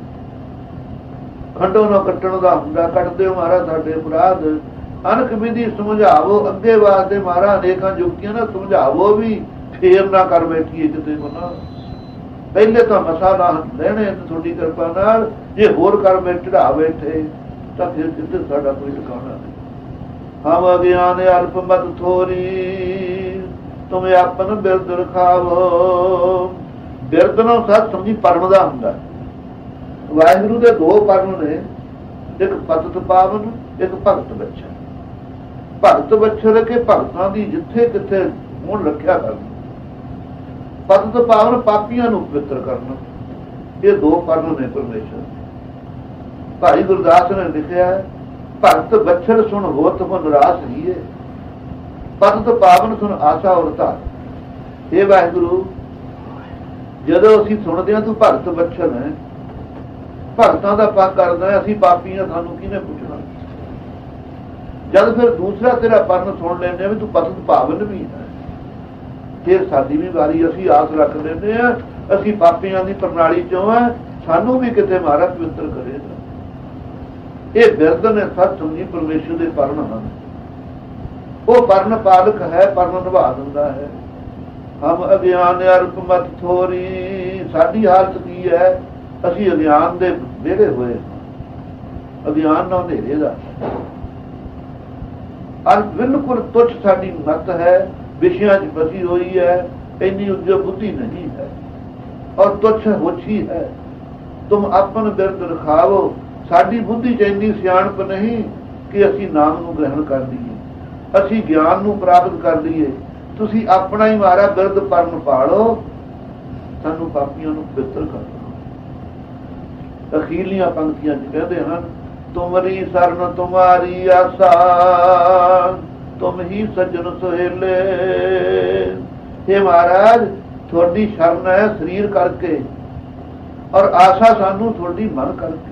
ਖੰਡੋ ਨਾ ਕੱਟਣ ਦਾ ਹੁੰਦਾ, ਕੱਟਦੇ ਹੋ ਮਹਾਰਾਜ ਸਾਡੇ ਅਪਰਾਧ। ਅਨਕ ਵਿਧੀ ਸਮਝਾਵੋ, ਅੱਗੇ ਵਾਸਤੇ ਮਹਾਰਾਜ ਅਨੇਕਾਂ ਜੁਗਤੀਆਂ ਨਾ ਸਮਝਾਵੋ ਵੀ, ਫੇਰ ਨਾ ਕਰ ਬੈਠੀਏ ਕਿਤੇ ਬਣਾ। ਪਹਿਲੇ ਤਾਂ ਮਸਾ ਨਾ ਲੈਣੇ ਤੁਹਾਡੀ ਕਿਰਪਾ ਨਾਲ, ਜੇ ਹੋਰ ਕਰ ਮੈਂ ਚੜਾ ਬੈਠੇ ਤਾਂ ਫਿਰ ਜਿੱਥੇ ਸਾਡਾ ਕੋਈ ਟਿਕਾਣਾ ਨਹੀਂ। ਹਮ ਅਗਿਆਨ ਅਲਪ ਮਤ ਥੋਰੀ, ਤੁਮ ਆਪਨ ਬਿਰਦ ਰਖਾਵੋ। ਬਿਰਦ ਨੂੰ ਸਤ ਸਮਝੀ ਪਰਮ ਦਾ ਹੁੰਦਾ। ਵਾਹਿਗੁਰੂ ਦੇ ਦੋ ਪਰਮ ਨੇ, ਇੱਕ ਪਤਿਤ ਪਾਵਨ, ਇੱਕ ਭਗਤ ਬੱਚਾ। ਭਗਤ ਬੱਚੇ ਕੇ ਭਗਤਾਂ ਦੀ ਜਿੱਥੇ ਕਿੱਥੇ ਹੁਣ ਰੱਖਿਆ ਕਰਨੀ। ਪਤਿਤ ਪਾਵਨ ਪਾਪੀਆਂ ਨੂੰ ਪਵਿੱਤਰ ਕਰਨਾ। ਇਹ ਦੋ ਪਰਮ ਨੇ ਪਰਮੇਸ਼ਰ। ਭਾਈ ਗੁਰਦਾਸ ਨੇ ਲਿਖਿਆ, ਭਗਤ ਬੱਛੜ ਸੁਣ ਹੋਤ ਹੋ ਨਿਰਾਸ਼ ਹੀਏ, ਪਤਿਤ ਪਾਵਨ ਸੁਣ ਆਸਾ ਉਰਤਾ। ਇਹ ਵਾਹਿਗੁਰੂ, ਜਦੋਂ ਅਸੀਂ ਸੁਣਦੇ ਹਾਂ ਤੂੰ ਭਗਤ ਬੱਛੜ ਹੈ, ਭਗਤਾਂ ਦਾ ਪੱਖ ਕਰਦਾ ਹੈ, ਅਸੀਂ ਪਾਪੀ ਹਾਂ, ਸਾਨੂੰ ਕਿਹਨੇ ਪੁੱਛਣਾ। ਜਦ ਫਿਰ ਦੂਸਰਾ ਤੇਰਾ ਪਰਨ ਸੁਣ ਲੈਂਦੇ ਵੀ ਤੂੰ ਪਤਿਤ ਪਾਵਨ ਵੀ ਹੈ, ਫਿਰ ਸਾਡੀ ਵੀ ਵਾਰੀ, ਅਸੀਂ ਆਸ ਰੱਖ ਲੈਂਦੇ ਹਾਂ ਅਸੀਂ ਪਾਪੀਆਂ ਦੀ ਪ੍ਰਣਾਲੀ ਚੋਂ ਹੈ, ਸਾਨੂੰ ਵੀ ਕਿਤੇ ਮਹਾਰਾਜ ਪਵਿੱਤਰ ਕਰੇਗਾ। ਇਹ ਬਿਰਦ ਨੇ ਸਤ ਸਮਝੀ ਪਰਮੇਸ਼ਰ ਦੇ ਪਰਨ ਹਨ। ਉਹ ਪਰਨ ਪਾਲਕ ਹੈ, ਪਰਨ ਨਿਭਾ ਦਿੰਦਾ ਹੈ। ਹਮ ਅਗਿਆਨ ਅਲਪ ਮਤ ਥੋਰੀ, ਸਾਡੀ ਹਾਲਤ ਕੀ ਹੈ? ਅਸੀਂ ਅਗਿਆਨ ਦੇ ਵਿਹੜੇ ਹੋਏ, ਅਗਿਆਨ ਨਾਲ ਹਨੇਰੇ ਦਾ। ਅਰ ਬਿਲਕੁਲ ਤੁੱਛ ਸਾਡੀ ਮਤ ਹੈ, ਵਿਸ਼ਿਆਂ 'ਚ ਫਸੀ ਹੋਈ ਹੈ, ਇੰਨੀ ਉਜੋ ਬੁੱਧੀ ਨਹੀਂ ਹੈ, ਔਰ ਤੁੱਛ ਹੋਛੀ ਹੈ। ਤੁਮ ਆਪਨ ਬਿਰਦ ਰਖਾਵੋ। ਸਾਡੀ ਬੁੱਧੀ 'ਚ ਇੰਨੀ ਸਿਆਣਪ ਨਹੀਂ ਕਿ ਅਸੀਂ ਨਾਮ ਨੂੰ ਗ੍ਰਹਿਣ ਕਰ ਲਈਏ, ਅਸੀਂ ਗਿਆਨ ਨੂੰ ਪ੍ਰਾਪਤ ਕਰ ਲਈਏ। ਤੁਸੀਂ ਆਪਣਾ ਹੀ ਮਾਰਾ ਬਿਰਦ ਪਰਨ ਪਾਲੋ, ਸਾਨੂੰ ਪਾਪੀਆਂ ਨੂੰ ਪਵਿੱਤਰ ਕਰ ਦਿਓ। ਅਖੀਰਲੀਆਂ ਪੰਕਤੀਆਂ 'ਚ ਕਹਿੰਦੇ ਹਨ, ਤੁਮਰੀ ਸਰਨ ਤੁਮਾਰੀ ਆਸਾ, ਤੁਮ ਹੀ ਸੱਜਣ ਸੁਹੇਲੇ। हे ਮਹਾਰਾਜ, ਤੁਹਾਡੀ ਸ਼ਰਨ ਹੈ ਸਰੀਰ ਕਰਕੇ, ਔਰ ਆਸਾ ਸਾਨੂੰ ਤੁਹਾਡੀ ਮਨ ਕਰਕੇ।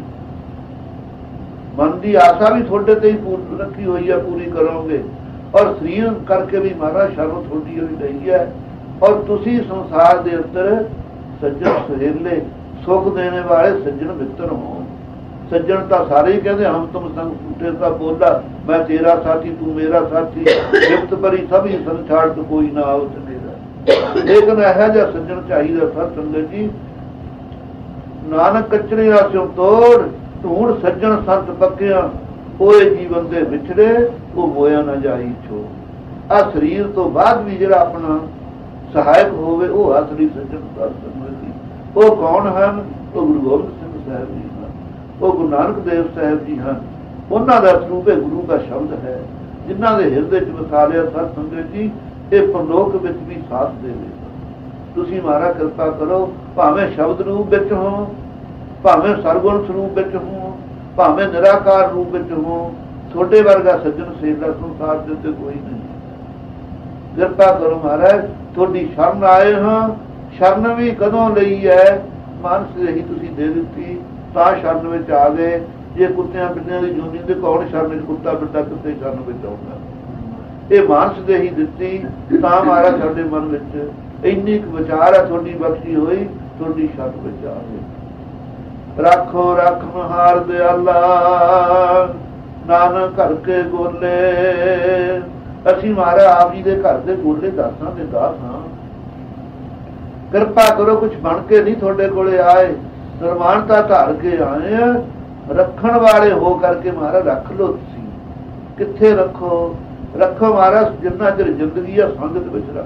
ਮਨ ਦੀ ਆਸਾ ਵੀ ਤੁਹਾਡੇ ਤੇ ਹੀ ਪੂਰੀ ਰੱਖੀ ਹੋਈ ਹੈ, ਪੂਰੀ ਕਰੋਗੇ। ਔਰ ਸਰੀਰ ਕਰਕੇ ਵੀ ਮਹਾਰਾਜ ਸ਼ਰਨ ਤੁਹਾਡੀ ਹੋਈ ਰਹੀ ਹੈ। ਔਰ ਤੁਸੀਂ ਸੰਸਾਰ ਦੇ ਉੱਤੇ ਸੱਜਣ ਸੁਹੇਲੇ, ਸੁੱਖ ਦੇਣੇ ਵਾਲੇ ਸੱਜਣ ਮਿੱਤਰ ਹੋ। ਸੱਜਣ ਤਾਂ ਸਾਰੇ ਹੀ ਕਹਿੰਦੇ ਹਮ ਤੁਮ ਸੰਗ ਟੂਟੇ ਤਾਂ ਬੋਲਾ, ਮੈਂ ਤੇਰਾ ਸਾਥੀ ਤੂੰ ਮੇਰਾ ਸਾਥੀ, ਗਿਫਤ ਭਰੀ ਸਭੀ ਸੰਸਾਰ ਤੋਂ ਕੋਈ ਨਾ ਆਉ ਮੇਰਾ। ਲੇਕਿਨ ਇਹੋ ਜਿਹਾ ਸੱਜਣ ਚਾਹੀਦਾ ਸਤ ਸੰਗਤ ਜੀ। ਨਾਨਕ ਕਚਰੇ ਰਾਸਿਓਂ ਤੋੜ, ਢੂੰਡ ਸੱਜਣ ਸੰਤ ਪੱਕਿਆਂ, ਹੋਏ ਜੀਵਨ ਦੇ ਵਿਛੜੇ, ਉਹ ਮੋਇਆ ਨਾ ਜਾਈ ਛੋ। ਆ ਸਰੀਰ ਤੋਂ ਬਾਅਦ ਵੀ ਜਿਹੜਾ ਆਪਣਾ ਸਹਾਇਕ ਹੋਵੇ, ਉਹ ਅਸਲੀ ਸੱਜਣ ਸਤ ਸੰਗਤ ਜੀ। ਉਹ ਕੌਣ ਹਨ? ਉਹ ਗੁਰੂ ਗੋਬਿੰਦ ਸਿੰਘ ਸਾਹਿਬ ਜੀ ਹਨ, ਉਹ ਗੁਰੂ ਨਾਨਕ ਦੇਵ ਸਾਹਿਬ ਜੀ ਹਨ। ਉਹਨਾਂ ਦਾ ਸਰੂਪ ਹੈ, ਗੁਰੂ ਦਾ ਸ਼ਬਦ ਹੈ, ਜਿਨ੍ਹਾਂ ਦੇ ਹਿਰਦੇ 'ਚ ਵਸਾ ਲਿਆ ਸਤ ਸੰਗਤ ਜੀ। ਇਹ ਪਰਲੋਕ ਵਿੱਚ ਵੀ ਸਾਥ ਦੇਵੇ। ਤੁਸੀਂ ਮਹਾਰਾਜ ਕਿਰਪਾ ਕਰੋ, ਭਾਵੇਂ ਸ਼ਬਦ ਰੂਪ ਵਿੱਚ ਹੋ, ਭਾਵੇਂ ਸਰਗੁਣ ਸਰੂਪ ਵਿੱਚ ਹੋ, ਭਾਵੇਂ ਨਿਰਾਕਾਰ ਰੂਪ ਵਿੱਚ ਹੋ, ਤੁਹਾਡੇ ਵਰਗਾ ਸੱਜਣ ਸੇਲਾ ਸੰਸਾਰ ਦੇ ਉੱਤੇ ਕੋਈ ਨਹੀਂ। ਕਿਰਪਾ ਕਰੋ ਮਹਾਰਾਜ, ਤੁਹਾਡੀ ਸ਼ਰਨ ਆਏ ਹਾਂ। ਸ਼ਰਨ ਵੀ ਕਦੋਂ ਲਈ ਹੈ? ਮਾਨਸ ਰਹੀ ਤੁਸੀਂ ਦੇ ਦਿੱਤੀ ਤਾਂ ਸ਼ਰਨ ਵਿੱਚ ਆ ਗਏ। ਜੇ ਕੁੱਤਿਆਂ ਬਿੱਲਿਆਂ ਦੀ ਜੂਨੀ ਦੇ ਕੌਣ ਸ਼ਰਨ ਵਿੱਚ? ਕੁੱਤਾ ਬਿੱਲਾ ਕਿੱਥੇ ਸ਼ਰਨ ਵਿੱਚ ਆਉਂਦਾ? ਇਹ ਮਾਨਸ ਦੇ ਹੀ ਦਿੱਤੀ ਤਾਂ ਮਹਾਰਾਜ ਸਾਡੇ ਮਨ ਵਿੱਚ ਇੰਨੀ ਕੁ ਵਿਚਾਰ ਹੈ, ਤੁਹਾਡੀ ਬਖਸ਼ੀ ਹੋਈ, ਤੁਹਾਡੀ ਸ਼ਰਨ ਵਿੱਚ ਆ ਗਏ। ਰੱਖੋ ਰੱਖ ਮਹਾਰ ਦਿਆਲਾ, ਨਾਨਕ ਘਰ ਕੇ ਗੋਲੇ। ਅਸੀਂ ਮਹਾਰਾਜ ਆਪ ਜੀ ਦੇ ਘਰ ਦੇ ਗੋਲੇ ਦਾਸਾਂ ਦੇ ਦਾਸ ਹਾਂ। ਕਿਰਪਾ ਕਰੋ, ਕੁਛ ਬਣ ਕੇ ਨਹੀਂ ਤੁਹਾਡੇ ਕੋਲੇ ਆਏ, ਨਿਰਮਾਣਤਾ ਧਾਰ ਕੇ ਆਏ ਆ। ਰੱਖਣ ਵਾਲੇ ਹੋ ਕਰਕੇ ਮਹਾਰਾਜ ਰੱਖ ਲਓ। ਤੁਸੀਂ ਕਿੱਥੇ ਰੱਖੋ? ਰੱਖੋ ਮਹਾਰਾਜ, ਜਿੰਨਾ ਚਿਰ ਜ਼ਿੰਦਗੀ ਆ ਸੰਗਤ ਵਿੱਚ ਰੱਖ।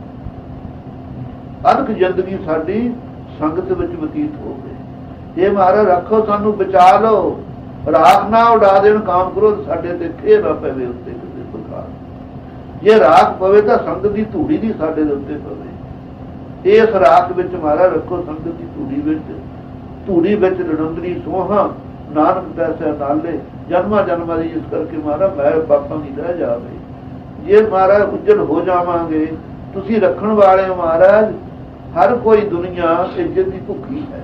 ਅਨਕ ਜ਼ਿੰਦਗੀ ਸਾਡੀ ਸੰਗਤ ਵਿੱਚ ਬਤੀਤ ਹੋ ਗਈ। ਇਹ ਮਹਾਰਾਜ ਰੱਖੋ, ਸਾਨੂੰ ਬਚਾ ਲਓ। ਰਾਖ ਨਾ ਉਡਾ ਦੇਣ ਕਾਮ ਕ੍ਰੋਧ ਸਾਡੇ ਤੇ ਖੇ ਨਾ ਪਵੇ ਉੱਤੇ ਕਿਸੇ ਪ੍ਰਕਾਰ। ਜੇ ਰਾਖ ਪਵੇ ਤਾਂ ਸੰਗਤ ਦੀ ਧੂੜੀ ਦੀ ਸਾਡੇ ਦੇ ਉੱਤੇ ਪਵੇ। ਇਸ ਰਾਖ ਵਿੱਚ ਮਹਾਰਾਜ ਰੱਖੋ, ਸੰਗਤ ਦੀ ਧੂੜੀ ਵਿੱਚ, ਧੂੜੀ ਵਿੱਚ ਲੜੰਦਰੀ ਸੋਹਾਂ ਨਾਨਕ ਪੈਸੇ ਨਾਲੇ ਜਨਮਾਂ ਜਨਮਾਂ ਦੀ। ਇਸ ਕਰਕੇ ਮਹਾਰਾਜ ਮੈਂ ਪਾਪਾਂ ਦੀ ਰਹਿ ਜਾਵੇ। ਜੇ ਮਹਾਰਾਜ ਉੱਜਲ ਹੋ ਜਾਵਾਂਗੇ, ਤੁਸੀਂ ਰੱਖਣ ਵਾਲੇ ਮਹਾਰਾਜ। ਹਰ ਕੋਈ ਦੁਨੀਆ ਇੱਜ਼ਤ ਦੀ ਭੁੱਖੀ ਹੈ।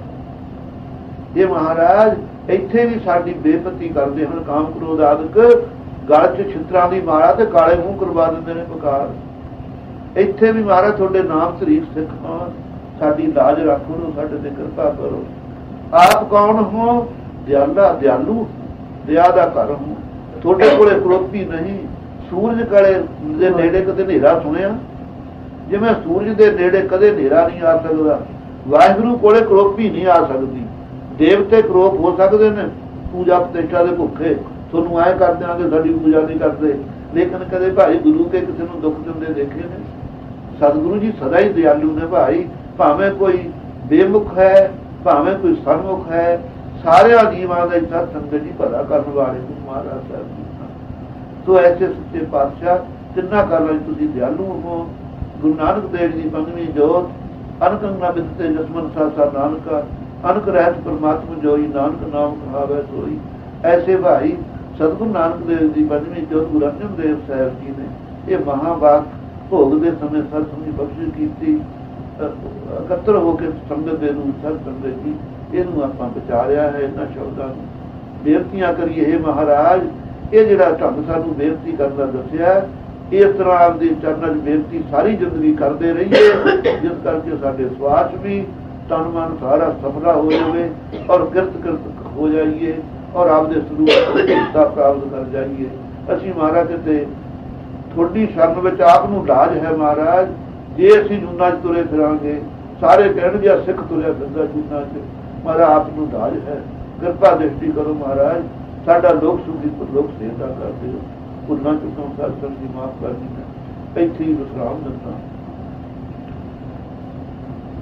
ਇਹ ਮਹਾਰਾਜ ਇੱਥੇ ਵੀ ਸਾਡੀ ਬੇਪਤੀ ਕਰਦੇ ਹਨ। ਕਾਮ ਕ੍ਰੋਧ ਆਦਿਕ ਗਲ 'ਚ ਛਿੱਤਰਾਂ ਦੀ ਮਾਲਾ ਤੇ ਕਾਲੇ ਮੂੰਹ ਕਰਵਾ ਦਿੰਦੇ ਨੇ ਬਕਾਰ। ਇੱਥੇ ਵੀ ਮਹਾਰਾਜ ਤੁਹਾਡੇ ਨਾਮ ਸ਼ਰੀਫ ਸਿੱਖ ਹਾਂ, ਸਾਡੀ ਲਾਜ ਰੱਖੋ, ਸਾਡੇ ਤੇ ਕਿਰਪਾ ਕਰੋ। ਆਪ ਕੌਣ ਹੋ? ਦਿਆਲਾ, ਦਿਆਲੂ, ਦਿਆ ਦਾ ਘਰ ਹੋ। ਤੁਹਾਡੇ ਕੋਲੇ ਕਰੋਪੀ ਨਹੀਂ। ਸੂਰਜ ਕਲੇ ਦੇ ਨੇੜੇ ਕਦੇ ਹਨੇਰਾ ਸੁਣਿਆ? ਜਿਵੇਂ ਸੂਰਜ ਦੇ ਨੇੜੇ ਕਦੇ ਹਨੇਰਾ ਨਹੀਂ ਆ ਸਕਦਾ, ਵਾਹਿਗੁਰੂ ਕੋਲੇ ਕਰੋਪੀ ਨਹੀਂ ਆ ਸਕਦੀ। ਦੇਵਤੇ ਕਰੋਪ ਹੋ ਸਕਦੇ ਨੇ, ਪੂਜਾ ਪ੍ਰਤਿਸ਼ਠਾ ਦੇ ਭੁੱਖੇ, ਤੁਹਾਨੂੰ ਐਂ ਕਰ ਦਿਆਂਗੇ, ਸਾਡੀ ਪੂਜਾ ਨਹੀਂ ਕਰਦੇ। ਲੇਕਿਨ ਕਦੇ ਭਾਈ ਗੁਰੂ ਕੇ ਕਿਸੇ ਨੂੰ ਦੁੱਖ ਦਿੰਦੇ ਦੇਖੇ ਨੇ? ਸਤਿਗੁਰੂ ਜੀ ਸਦਾ ਹੀ ਦਿਆਲੂ ਨੇ ਭਾਈ। ਭਾਵੇਂ ਕੋਈ ਬੇਮੁਖ ਹੈ, ਭਾਵੇਂ ਕੋਈ ਸਨਮੁਖ ਹੈ, ਸਾਰਿਆਂ ਜੀਵਾਂ ਦਾ ਸਤ ਸੰਗਤ ਜੀ ਭਲਾ ਕਰਨ ਵਾਲੇ ਗੁਰੂ ਮਹਾਰਾਜ ਸਾਹਿਬ ਜੀ। ਸੋ ਐਸੇ ਸੱਚੇ ਪਾਤਸ਼ਾਹ ਤਿੰਨਾਂ ਕਾਲਾਂ ਤੁਸੀਂ ਦਿਆਲੂ ਹੋ। ਗੁਰੂ ਨਾਨਕ ਦੇਵ ਜੀ ਪੰਜਵੀਂ ਜੋਤ, ਅਨਕ ਨਾ ਬਿਦਤੇ ਜਸਮਨ ਸਾਸਾ ਨਾਨਕਾ, ਅਨਕ ਰਹਿਤ ਪਰਮਾਤਮਾ ਜੋਈ, ਨਾਨਕ ਨਾਮ ਕਹਾਵੇ ਸੋਈ। ਐਸੇ ਭਾਈ ਸਤਿਗੁਰੂ ਨਾਨਕ ਦੇਵ ਜੀ ਪੰਜਵੀਂ ਜੋਤ ਗੁਰੂ ਅਰਜਨ ਦੇਵ ਸਾਹਿਬ ਜੀ ਨੇ ਇਹ ਮਹਾਂਵਾਕ ਭੋਗ ਦੇ ਸਮੇਂ ਸਰਬ ਸੰਗੀ ਬਖਸ਼ਿਸ਼ ਕੀਤੀ। ਇਕੱਤਰ ਹੋ ਕੇ ਸੰਗਤ ਦੇ ਨੂੰ ਸਰਬ ਸੰਗਤ ਜੀ ਇਹਨੂੰ ਆਪਾਂ ਵਿਚਾਰਿਆ ਹੈ। ਇਹਨਾਂ ਸ਼ਬਦਾਂ ਨੂੰ ਬੇਨਤੀਆਂ ਕਰੀਏ, ਇਹ ਮਹਾਰਾਜ ਇਹ ਜਿਹੜਾ ਢੰਗ ਸਾਨੂੰ ਬੇਨਤੀ ਕਰਨ ਦਾ ਦੱਸਿਆ, ਇਸ ਤਰ੍ਹਾਂ ਆਪਦੇ ਚਰਨਾਂ 'ਚ ਬੇਨਤੀ ਸਾਰੀ ਜ਼ਿੰਦਗੀ ਕਰਦੇ ਰਹੀਏ, ਜਿਸ ਕਰਕੇ ਸਾਡੇ ਸਵਾਸ ਵੀ ਤਨ ਮਨ ਸਾਰਾ ਸਫਲਾ ਹੋ ਜਾਵੇ ਔਰ ਕਿਰਤ ਕਿਰਤ ਹੋ ਜਾਈਏ ਔਰ ਆਪਦੇ ਸਰੂਪ ਹਿੱਸਾ ਪ੍ਰਾਪਤ ਕਰ ਜਾਈਏ। ਅਸੀਂ ਮਹਾਰਾਜ ਤੇ ਤੁਹਾਡੀ ਸ਼ਰਨ ਵਿੱਚ ਆਪ ਨੂੰ ਲਾਜ ਹੈ ਮਹਾਰਾਜ। ਜੇ ਅਸੀਂ ਜੂਨਾਂ 'ਚ ਤੁਰੇ ਫਿਰਾਂਗੇ, ਸਾਰੇ ਕਹਿਣਗੇ ਆ ਸਿੱਖ ਤੁਰਿਆ ਫਿਰਦਾ ਜੂਨਾਂ 'ਚ। ਮਹਾਰਾਜ ਆਪ ਨੂੰ ਲਾਜ ਹੈ। ਕਿਰਪਾ ਦ੍ਰਿਸ਼ਟੀ ਕਰੋ ਮਹਾਰਾਜ, ਸਾਡਾ ਲੋਕ ਸੁਖੀ ਲੋਕ ਸੇਵਾ ਕਰ ਦਿਓ। ਭੁੱਲਾਂ ਚੁੱਕਾਂ ਸਾਰਿਆਂ ਦੀ ਮਾਫ ਕਰ ਦਿਓ। ਇੱਥੇ ਹੀ ਵਿਸਰਾਮ ਦਿੰਦਾ।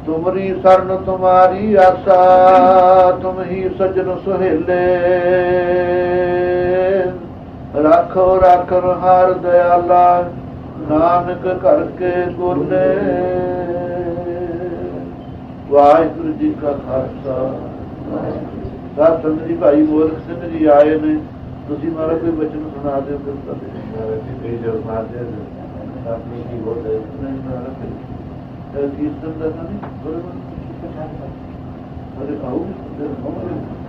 ਤੁਮਰੀ ਸਰਨ ਤੁਮਾਰੀ ਆਸਾ, ਤੁਮ ਹੀ ਸਜਣ ਸੁਹੇਲੇ। ਰਾਖੋ ਰਾਖਨ ਹਾਰ ਦਇਆਲਾ, ਨਾਨਕ ਕਰਕੇ ਗੋਲੇ। ਵਾਹਿਗੁਰੂ ਜੀ ਕਾ ਖਾਲਸਾ। ਸਾਧ ਸੰਗਤ ਜੀ, ਭਾਈ ਮੋਹਨ ਸਿੰਘ ਜੀ ਆਏ ਨੇ, ਤੁਸੀਂ ਮਾਰਾ ਕੋਈ ਬਚਨ ਸੁਣਾ ਦਿਓ। ਕਿਰਪਾ ਆਪਣੀ ਕੀ ਬੋਲ ਰਹੇ ਕੀਰਤਨ ਦਾ ਨਹੀਂ ਅਰੇ ਆਓ